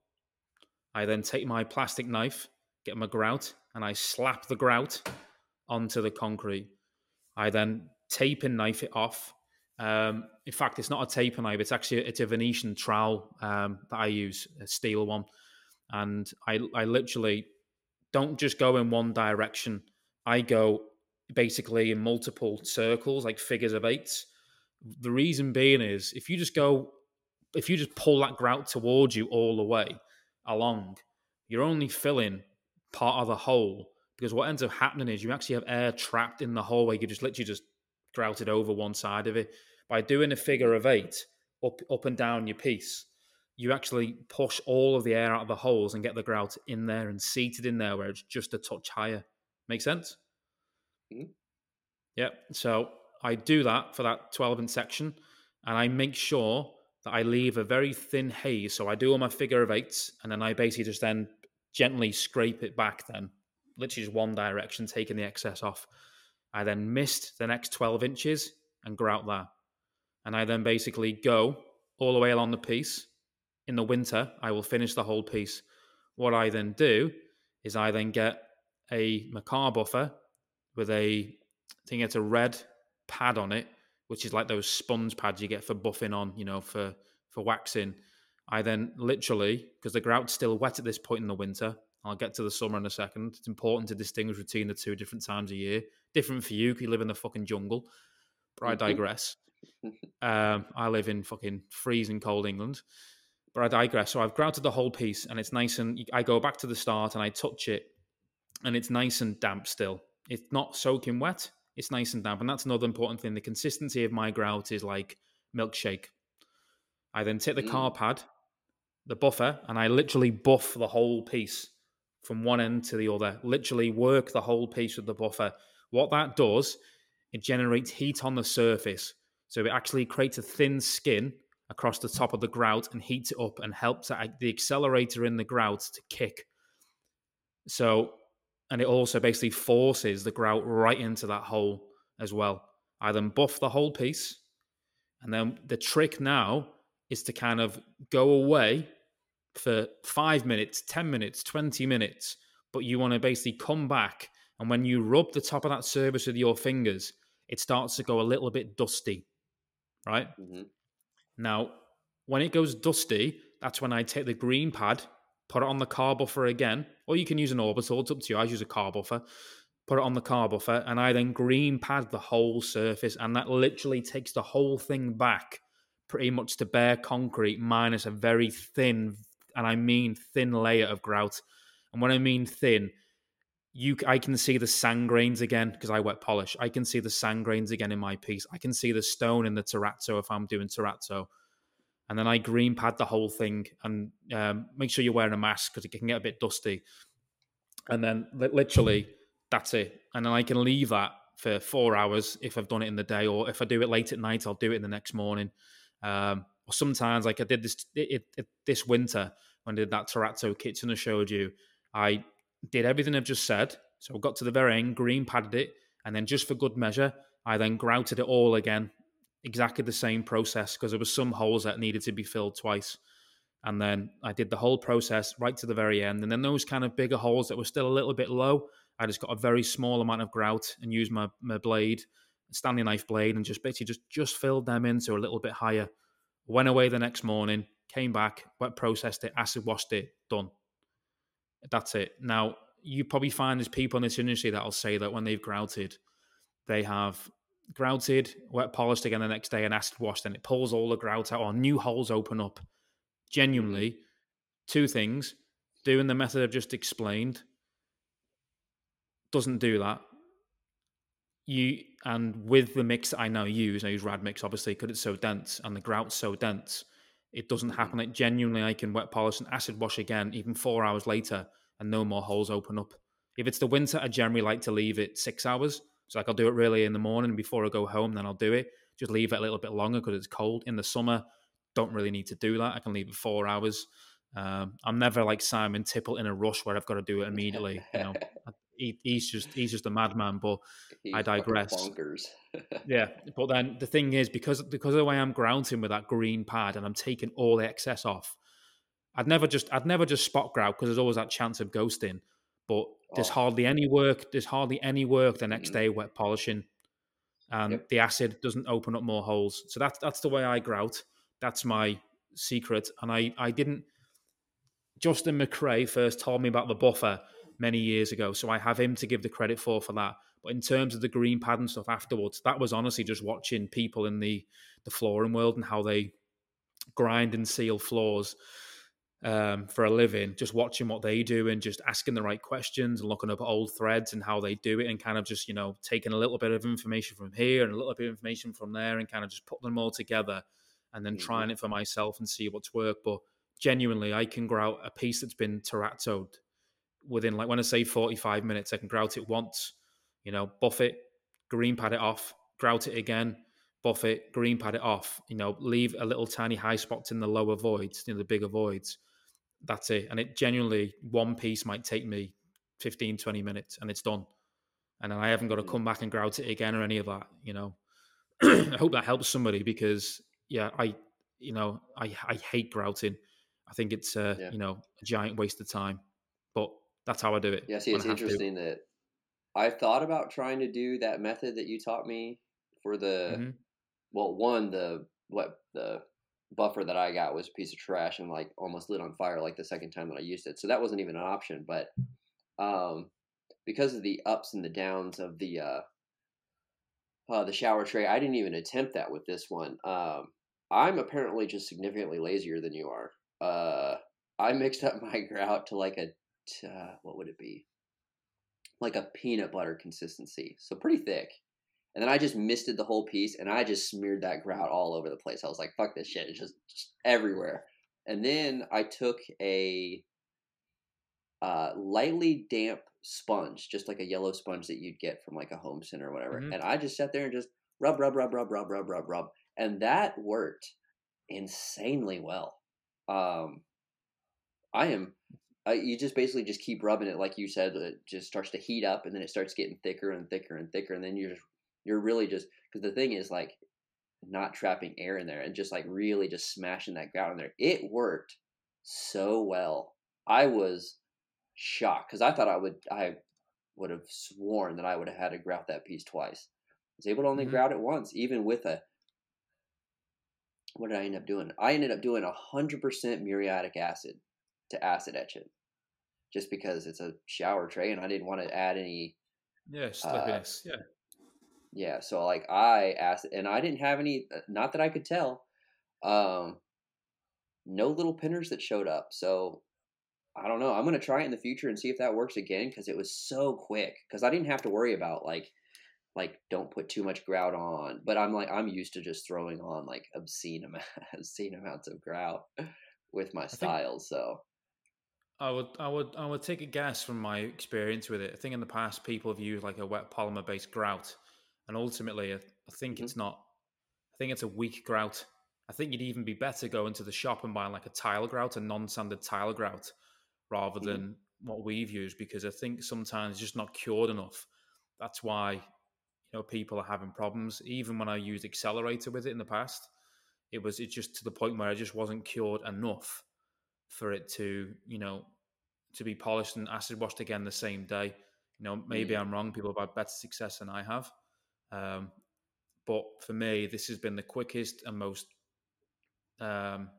I then take my plastic knife, get my grout, and I slap the grout onto the concrete. I then tape and knife it off. Um, in fact, it's not a taper knife. It's actually it's a Venetian trowel um, that I use, a steel one. And I, I literally don't just go in one direction. I go basically in multiple circles, like figures of eights. The reason being is if you just go, if you just pull that grout towards you all the way along, you're only filling part of the hole, because what ends up happening is you actually have air trapped in the hole where you just literally just grouted over one side of it. By doing a figure of eight up up and down your piece, you actually push all of the air out of the holes and get the grout in there and seated in there where it's just a touch higher. Make sense? Mm-hmm. Yeah. So I do that for that twelve inch section, and I make sure that I leave a very thin haze. So I do all my figure of eights, and then I basically just then gently scrape it back then, literally just one direction, taking the excess off. I then mist the next twelve inches and grout that. And I then basically go all the way along the piece. In the winter, I will finish the whole piece. What I then do is I then get a Macar buffer with a, I think it's a red pad on it, which is like those sponge pads you get for buffing on, you know, for, for waxing. I then literally, because the grout's still wet at this point in the winter, I'll get to the summer in a second. It's important to distinguish between the two different times a year. Different for you, because you live in the fucking jungle. But I digress. um, I live in fucking freezing cold England. But I digress. So I've grouted the whole piece, and it's nice, and I go back to the start and I touch it, and it's nice and damp still. It's not soaking wet. It's nice and damp. And that's another important thing. The consistency of my grout is like milkshake. I then take the Mm. car pad, the buffer, and I literally buff the whole piece from one end to the other. Literally work the whole piece with the buffer. What that does, it generates heat on the surface. So it actually creates a thin skin across the top of the grout and heats it up and helps the accelerator in the grout to kick. So, and it also basically forces the grout right into that hole as well. I then buff the whole piece. And then the trick now is to kind of go away for five minutes, ten minutes, twenty minutes. But you want to basically come back. And when you rub the top of that surface with your fingers, it starts to go a little bit dusty, right? Mm-hmm. Now, when it goes dusty, that's when I take the green pad, put it on the car buffer again, or you can use an orbital, it's up to you. I use a car buffer, put it on the car buffer, and I then green pad the whole surface, and that literally takes the whole thing back pretty much to bare concrete minus a very thin, and I mean thin layer of grout. And when I mean thin, you, I can see the sand grains again because I wet polish. I can see the sand grains again in my piece. I can see the stone in the terrazzo if I'm doing terrazzo. And then I green pad the whole thing and um, make sure you're wearing a mask because it can get a bit dusty. And then li- literally, that's it. And then I can leave that for four hours if I've done it in the day, or if I do it late at night, I'll do it in the next morning. Um, or sometimes, like I did this it, it, this winter when I did that terrazzo kitchen I showed you, I did everything I've just said. So I got to the very end, green padded it, and then just for good measure, I then grouted it all again. Exactly the same process because there were some holes that needed to be filled twice. And then I did the whole process right to the very end. And then those kind of bigger holes that were still a little bit low, I just got a very small amount of grout and used my, my blade, Stanley knife blade, and just basically just, just filled them in so a little bit higher. Went away the next morning, came back, wet processed it, acid washed it, done. That's it. Now, you probably find there's people in this industry that'll say that when they've grouted, they have grouted, wet polished again the next day and acid washed, and it pulls all the grout out or new holes open up. Genuinely, mm-hmm. Two things. Doing the method I've just explained doesn't do that. You and with the mix that I now use, I use Rad Mix obviously because it's so dense and the grout's so dense, it doesn't happen. Like genuinely, I can wet polish and acid wash again even four hours later, and no more holes open up. If it's the winter, I generally like to leave it six hours. So like I'll do it really in the morning before I go home, then I'll do it. Just leave it a little bit longer because it's cold. In the summer, don't really need to do that. I can leave it four hours. Um, I'm never like Simon Tipple in a rush where I've got to do it immediately. You know, he, he's just he's just a madman. But I He's fucking digress. bonkers. Yeah, but then the thing is, because because of the way I'm grouting with that green pad and I'm taking all the excess off, I'd never just I'd never just spot grout because there's always that chance of ghosting. But there's Oh. hardly any work. There's hardly any work the next Mm-mm. day wet polishing, and Yep. the acid doesn't open up more holes. So that's that's the way I grout. That's my secret. And I I didn't. Justin McRae first told me about the buffer many years ago, so I have him to give the credit for for that. But in terms of the green pad and stuff afterwards, that was honestly just watching people in the the flooring world and how they grind and seal floors um, for a living, just watching what they do and just asking the right questions and looking up old threads and how they do it and kind of just, you know, taking a little bit of information from here and a little bit of information from there and kind of just put them all together and then Mhm. trying it for myself and see what's worked. But genuinely, I can grout a piece that's been terrazzoed within, like, when I say forty-five minutes, I can grout it once, you know, buff it, green pad it off, grout it again, buff it, green pad it off, you know, leave a little tiny high spots in the lower voids, you know, the bigger voids. That's it. And it genuinely, one piece might take me fifteen, twenty minutes and it's done. And then I haven't got to Mhm. come back and grout it again or any of that, you know. I hope that helps somebody because, yeah, I, you know, I, I hate grouting. I think it's, uh, Yeah. you know, a giant waste of time. But that's how I do it Yeah, see, when it's I have to. interesting that I thought about trying to do that method that you taught me for the hmm well, one the what the buffer that I got was a piece of trash and like almost lit on fire like the second time that I used it. So that wasn't even an option, but um because of the ups and the downs of the uh uh the shower tray, I didn't even attempt that with this one. Um I'm apparently just significantly lazier than you are. Uh I mixed up my grout to like a t- uh, what would it be? Like a peanut butter consistency. So pretty thick. And then I just misted the whole piece and I just smeared that grout all over the place. I was like, fuck this shit. It's just, just everywhere. And then I took a uh, lightly damp sponge, just like a yellow sponge that you'd get from like a home center or whatever. hmm And I just sat there and just rub, rub, rub, rub, rub, rub, rub, rub. And that worked insanely well. Um, I am, uh, you just basically just keep rubbing it. Like you said, it just starts to heat up and then it starts getting thicker and thicker and thicker. And then you're just, you're really just, because the thing is like, not trapping air in there and just like really just smashing that grout in there. It worked so well. I was shocked because I thought I would I would have sworn that I would have had to grout that piece twice. I was able to only hmm grout it once, even with a what did I end up doing? I ended up doing a hundred percent muriatic acid to acid etch it. Just because it's a shower tray and I didn't want to add any Yeah, uh slippiness. Yeah. yeah, so like I asked and I didn't have any not that I could tell. Um no little pinners that showed up. So I don't know. I'm gonna try it in the future and see if that works again because it was so quick. Because I didn't have to worry about like like don't put too much grout on. But I'm like I'm used to just throwing on like obscene amount, obscene amounts of grout with my I think styles. So I would, I would, I would take a guess from my experience with it. I think in the past people have used like a wet polymer based grout, and ultimately, I, I think mhm, it's not. I think it's a weak grout. I think you'd even be better going to the shop and buying like a tile grout, a non-standard tile grout, rather mhm, than what we've used because I think sometimes it's just not cured enough. That's why you know people are having problems. Even when I used accelerator with it in the past, it was it's just to the point where it just wasn't cured enough for it to, you know, to be polished and acid washed again the same day. You know, maybe mm, I'm wrong. People have had better success than I have. Um, but for me, this has been the quickest and most, um,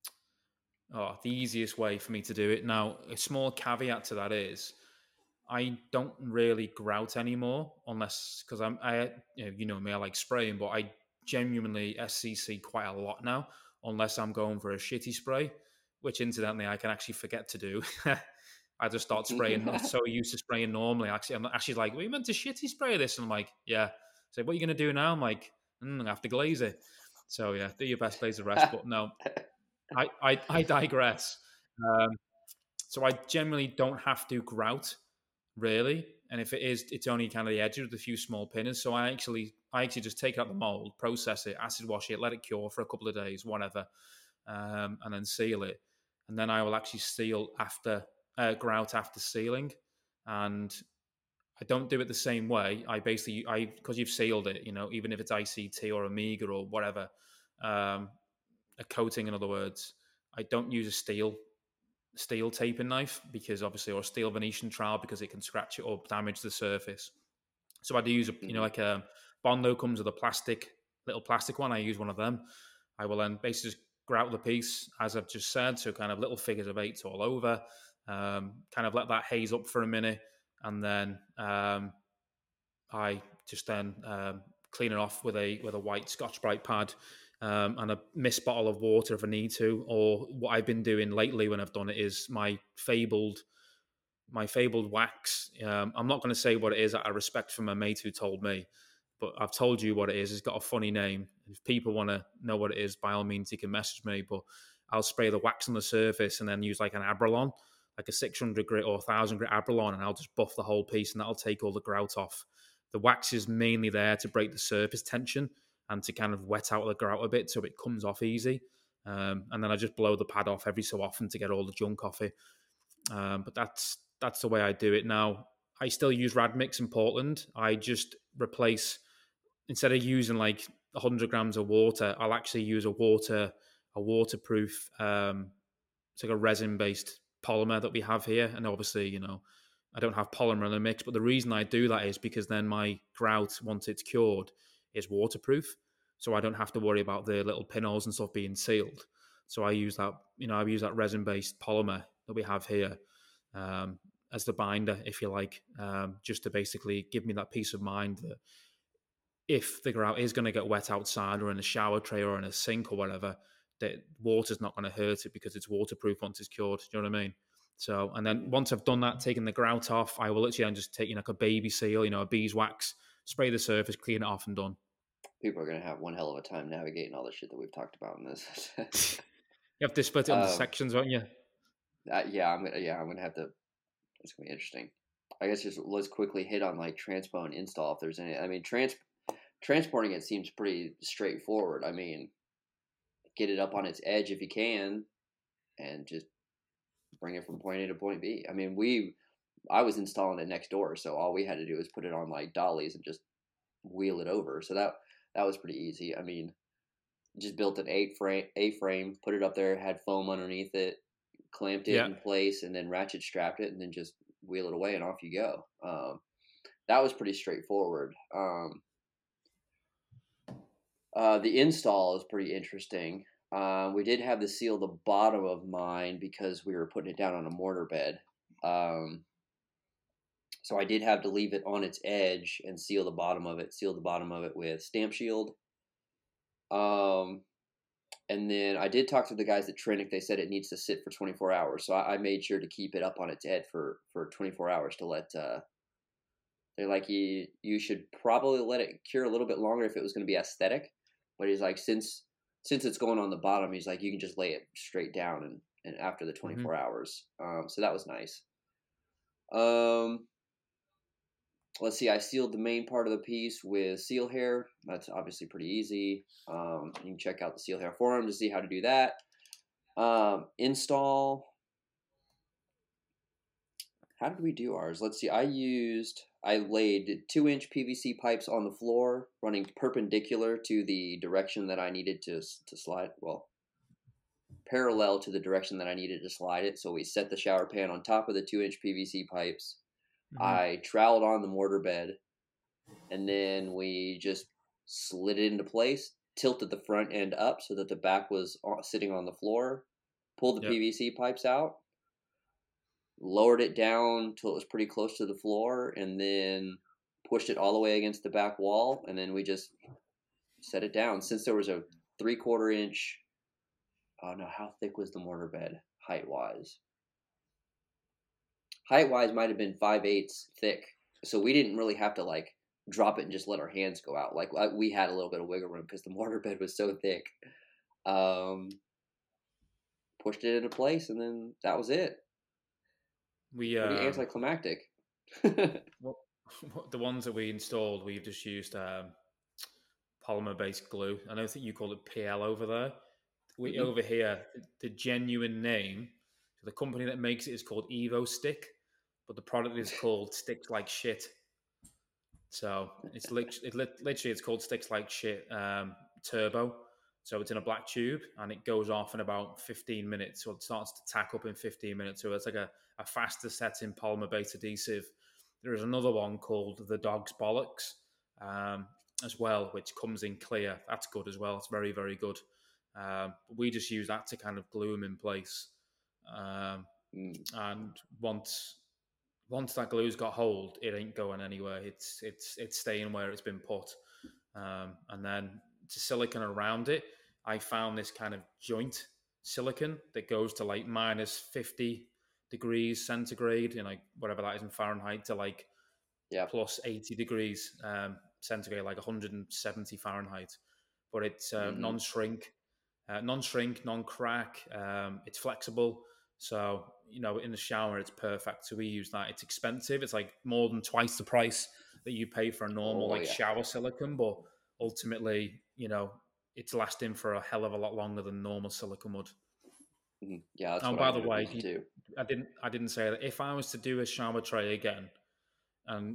oh, the easiest way for me to do it. Now, a small caveat to that is I don't really grout anymore unless because I'm I you know, you know me I like spraying, but I genuinely S C C quite a lot now unless I'm going for a shitty spray, which incidentally I can actually forget to do. I just start spraying. I'm mhm. so used to spraying normally. Actually, I'm actually like, "Well, you meant to shitty spray this?" And I'm like, "Yeah." So what are you gonna do now? I'm like, mm, "I have to glaze it." So yeah, do your best, glaze the rest. But no, I I, I digress. Um, So I generally don't have to grout, really. And if it is, it's only kind of the edges with a few small pinners. So I actually, I actually just take out the mold, process it, acid wash it, let it cure for a couple of days, whatever, um, and then seal it. And then I will actually seal after uh, grout after sealing, and I don't do it the same way. I basically, I because you've sealed it, you know, even if it's I C T or Amiga or whatever, um, a coating, in other words, I don't use a steel steel taping knife because obviously, or steel Venetian trowel because it can scratch it or damage the surface. So I do use a, you know, Mm-hmm. like a Bondo comes with a plastic little plastic one. I use one of them. I will then basically just grout the piece as I've just said, so kind of little figures of eights all over. Um, kind of let that haze up for a minute, and then um, I just then um, clean it off with a with a white Scotch Brite pad um, and a mist bottle of water if I need to. Or what I've been doing lately when I've done it is my fabled my fabled wax. Um, I'm not going to say what it is out of respect for my mate who told me, but I've told you what it is. It's got a funny name. If people want to know what it is, by all means, you can message me. But I'll spray the wax on the surface and then use like an Abralon, like a six hundred grit or one thousand grit Abralon, and I'll just buff the whole piece, and that'll take all the grout off. The wax is mainly there to break the surface tension and to kind of wet out the grout a bit so it comes off easy. Um, and then I just blow the pad off every so often to get all the junk off it. Um, but that's that's the way I do it now. I still use Radmix in Portland. I just replace, instead of using like one hundred grams of water, I'll actually use a water a waterproof. Um, it's like a resin based polymer that we have here, and obviously, you know, I don't have polymer in the mix. But the reason I do that is because then my grout, once it's cured, is waterproof, so I don't have to worry about the little pinholes and stuff being sealed. So I use that, you know, I use that resin based polymer that we have here um, as the binder, if you like, um, just to basically give me that peace of mind that if the grout is going to get wet outside or in a shower tray or in a sink or whatever, that water's not going to hurt it because it's waterproof once it's cured. Do you know what I mean? So, and then once I've done that, taking the grout off, I will literally then just take, you know, like a baby seal, you know, a beeswax, spray the surface, clean it off, and done. People are going to have one hell of a time navigating all the shit that we've talked about in this. You have to split it into um, sections, won't you? uh, yeah, I'm gonna. Yeah, I'm gonna have to. It's gonna be interesting. I guess just let's quickly hit on like transpo and install if there's any. I mean, trans transporting it seems pretty straightforward. I mean, get it up on its edge if you can, and just bring it from point A to point B. I mean, we. I was installing it next door, so all we had to do was put it on like dollies and just wheel it over. So that that was pretty easy. I mean, just built an eight frame, A frame, put it up there, had foam underneath it, clamped it Yeah. in place, and then ratchet strapped it, and then just wheel it away, and off you go. Um, that was pretty straightforward. Um, uh, the install is pretty interesting. Uh, we did have to seal the bottom of mine because we were putting it down on a mortar bed. Um, so I did have to leave it on its edge and seal the bottom of it, seal the bottom of it with Stamp Shield. Um, and then I did talk to the guys at Trinic. They said it needs to sit for twenty-four hours. So I, I made sure to keep it up on its head for, for twenty-four hours to let, uh, they're like, you, you should probably let it cure a little bit longer if it was going to be aesthetic. But he's like, since, since it's going on the bottom, he's like, you can just lay it straight down and, and after the twenty-four mm-hmm. hours. Um, so that was nice. Um, Let's see, I sealed the main part of the piece with seal hair. That's obviously pretty easy. Um, you can check out the seal hair forum to see how to do that. Um, install. How did we do ours? Let's see, I used, I laid two inch P V C pipes on the floor running perpendicular to the direction that I needed to, to slide. Well, parallel to the direction that I needed to slide it. So we set the shower pan on top of the two inch P V C pipes. Mm-hmm. I troweled on the mortar bed, and then we just slid it into place, tilted the front end up so that the back was sitting on the floor, pulled the yep. P V C pipes out, lowered it down till it was pretty close to the floor, and then pushed it all the way against the back wall, and then we just set it down. Since there was a three-quarter inch, oh no, how thick was the mortar bed height-wise? Height-wise might have been five eighths thick, so we didn't really have to, like, drop it and just let our hands go out. Like, we had a little bit of wiggle room because the mortar bed was so thick. Um, pushed it into place, and then that was it. We Pretty um, anticlimactic. what, what, the ones that we installed, we've just used um, polymer-based glue. I don't think you call it P L over there. We hmm over here, the, the genuine name, so the company that makes it is called Evo Stick, but the product is called Sticks Like Shit. So it's lit- it lit- literally it's called Sticks Like Shit um, Turbo. So it's in a black tube and it goes off in about fifteen minutes. So it starts to tack up in fifteen minutes. So it's like a, a faster setting polymer based adhesive. There is another one called the Dog's Bollocks um, as well, which comes in clear. That's good as well. It's very, very good. Um, we just use that to kind of glue them in place. Um, mm and once once that glue's got hold, it ain't going anywhere. It's it's it's staying where it's been put. Um, and then to silicon around it, I found this kind of joint silicon that goes to like minus fifty degrees centigrade, you know, like whatever that is in Fahrenheit, to like Yep. plus eighty degrees um, centigrade, like one hundred seventy Fahrenheit. But it's uh, hmm non-shrink, uh, non-shrink, non-crack. Um, it's flexible, so you know in the shower it's perfect. So we use that. It's expensive. It's like more than twice the price that you pay for a normal Oh like yeah. shower silicone, but ultimately, you know, it's lasting for a hell of a lot longer than normal silicone would. hmm Yeah, that's And what I by the ended up way, using you, too. I didn't I didn't say that if I was to do a shower tray again, and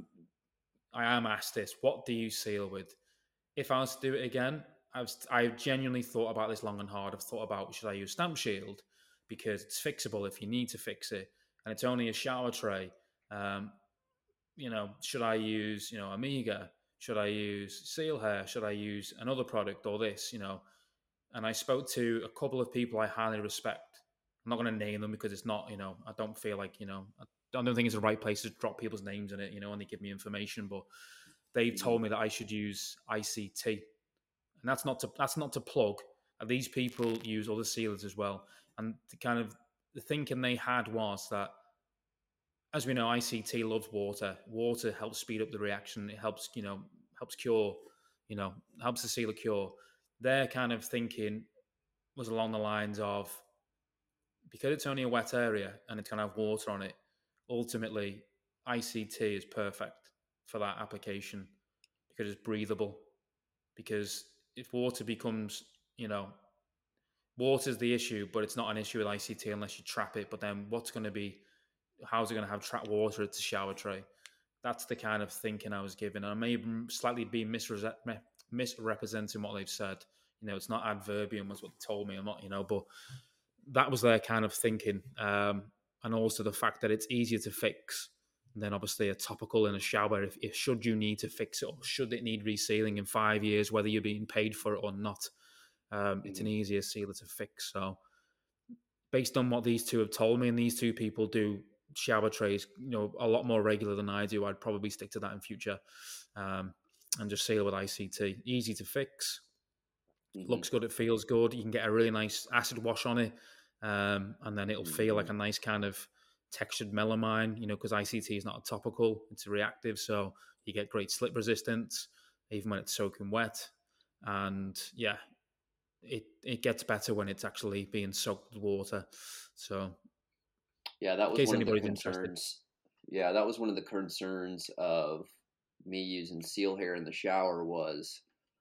I am asked this, what do you seal with? If I was to do it again, I've I've genuinely thought about this long and hard. I've thought about should I use Stamp Shield because it's fixable if you need to fix it, and it's only a shower tray. Um, you know, should I use you know Amiga? Should I use Seal Hair? Should I use another product or this? You know, and I spoke to a couple of people I highly respect. I'm not going to name them because it's not, you know, I don't feel like, you know, I don't think it's the right place to drop people's names in it, you know, and they give me information. But they've hmm told me that I should use I C T, and that's not to that's not to plug. These people use other sealers as well, and the kind of the thinking they had was that, as we know, I C T loves water. Water helps speed up the reaction. It helps, you know, helps cure, you know, helps the sealer cure. Their kind of thinking was along the lines of because it's only a wet area and it's going to have water on it, ultimately I C T is perfect for that application because it's breathable. Because if water becomes, you know, water's the issue, but it's not an issue with I C T unless you trap it. But then what's going to be, how's it going to have trapped water? It's a shower tray. That's the kind of thinking I was given. And I may slightly be misre- misrepresenting what they've said. You know, it's not adverbium, was what they told me. I'm not, you know, but that was their kind of thinking. Um, and also the fact that it's easier to fix than obviously a topical in a shower. If, if should you need to fix it or should it need resealing in five years, whether you're being paid for it or not, um, it's hmm an easier sealer to fix. So based on what these two have told me, and these two people do shower trays, you know, a lot more regular than I do, I'd probably stick to that in future, um, and just seal with I C T. Easy to fix, hmm looks good, it feels good. You can get a really nice acid wash on it, um, and then it'll feel hmm like a nice kind of textured melamine, you know, because I C T is not a topical, it's a reactive, so you get great slip resistance even when it's soaking wet. And yeah, it it gets better when it's actually being soaked with water. So Yeah, that in was case one of the anybody's interested. concerns. Yeah, that was one of the concerns of me using Seal Hair in the shower was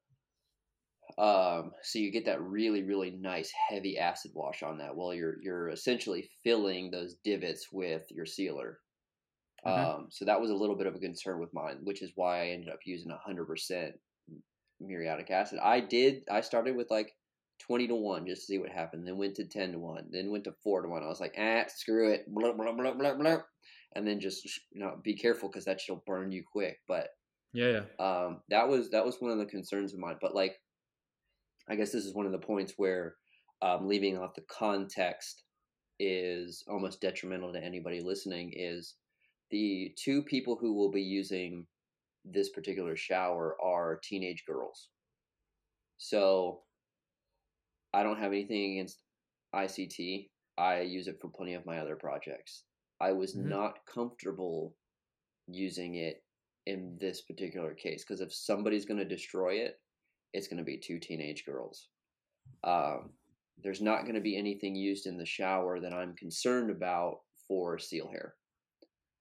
um so you get that really really nice heavy acid wash on that. Well, you're you're essentially filling those divots with your sealer. Mm-hmm. Um so that was a little bit of a concern with mine, which is why I ended up using one hundred percent muriatic acid. I did I started with like twenty to one just to see what happened, then went to ten to one, then went to four to one. I was like, ah, screw it, blah blah blah blah blah, and then just, you know, be careful because that shit'll burn you quick. But Yeah, yeah. um that was that was one of the concerns of mine. But like, I guess this is one of the points where um, leaving off the context is almost detrimental to anybody listening. Is the two people who will be using this particular shower are teenage girls. So I don't have anything against I C T. I use it for plenty of my other projects. I was Mm-hmm. not comfortable using it in this particular case because if somebody's going to destroy it, it's going to be two teenage girls. Um, there's not going to be anything used in the shower that I'm concerned about for Seal Hair.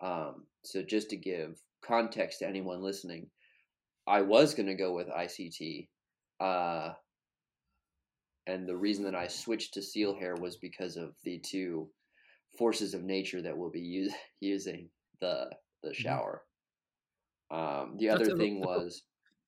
Um, so just to give context to anyone listening, I was going to go with I C T. Uh, and the reason that I switched to Seal Hair was because of the two forces of nature that we'll be use, using the the shower. Um, the other That's thing a, was...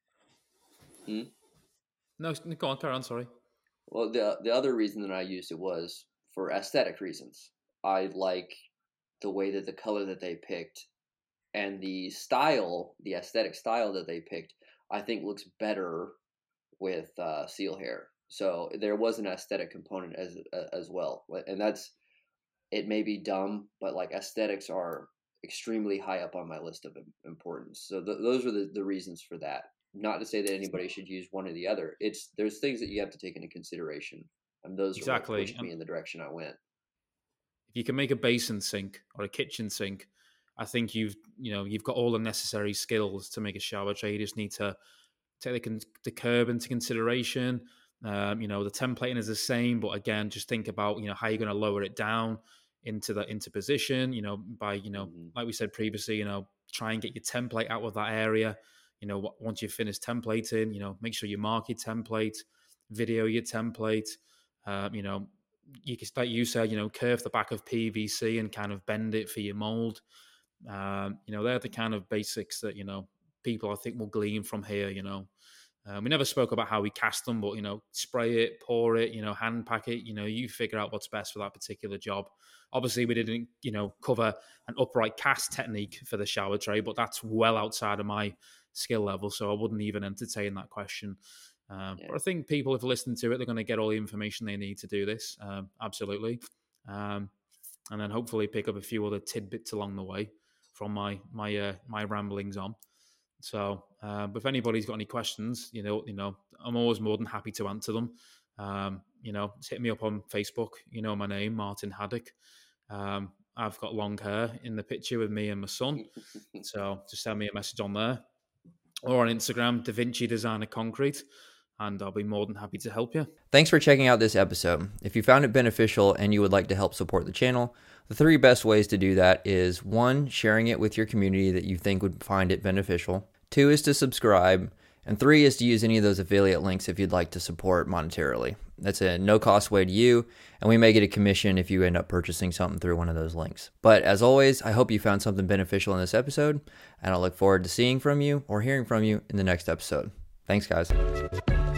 Hmm? No, go on, carry on, sorry. Well, the the other reason that I used it was for aesthetic reasons. I like the way that the color that they picked and the style, the aesthetic style that they picked, I think looks better with uh, Seal Hair. So there was an aesthetic component as as well, and that's, it may be dumb, but like aesthetics are extremely high up on my list of importance. So th- those are the, the reasons for that. Not to say that anybody should use one or the other. It's there's things that you have to take into consideration, and those Exactly. are what pushed me in the direction I went. If you can make a basin sink or a kitchen sink, I think you've you know you've got all the necessary skills to make a shower tray. You just need to take the, the curb into consideration. Um, you know the templating is the same, but again, just think about you know how you're going to lower it down into the into position. You know by you know Mm-hmm. like we said previously, you know try and get your template out of that area. You know, once you've finished templating, you know, make sure you mark your template, video your template. Um, you know, you can, like you said, you know, curve the back of P V C and kind of bend it for your mold. Um, you know, they're the kind of basics that, you know, people I think will glean from here, you know. Um, we never spoke about how we cast them, but, you know, spray it, pour it, you know, hand pack it, you know, you figure out what's best for that particular job. Obviously, we didn't, you know, cover an upright cast technique for the shower tray, but that's well outside of my skill level, so I wouldn't even entertain that question. Um, Yeah. but I think people, if listening to it, they're going to get all the information they need to do this. Um, absolutely. Um, and then hopefully pick up a few other tidbits along the way from my my uh, my ramblings on. So, uh, but if anybody's got any questions, you know, you know, I'm always more than happy to answer them. Um, you know, just hit me up on Facebook. You know my name, Martin Haddock. Um, I've got long hair in the picture with me and my son. So just send me a message on there or on Instagram, Da Vinci Designer Concrete, and I'll be more than happy to help you. Thanks for checking out this episode. If you found it beneficial and you would like to help support the channel, the three best ways to do that is one, sharing it with your community that you think would find it beneficial. Two is to subscribe. And three is to use any of those affiliate links if you'd like to support monetarily. That's a no-cost way to you, and we may get a commission if you end up purchasing something through one of those links. But as always, I hope you found something beneficial in this episode, and I look forward to seeing from you or hearing from you in the next episode. Thanks, guys.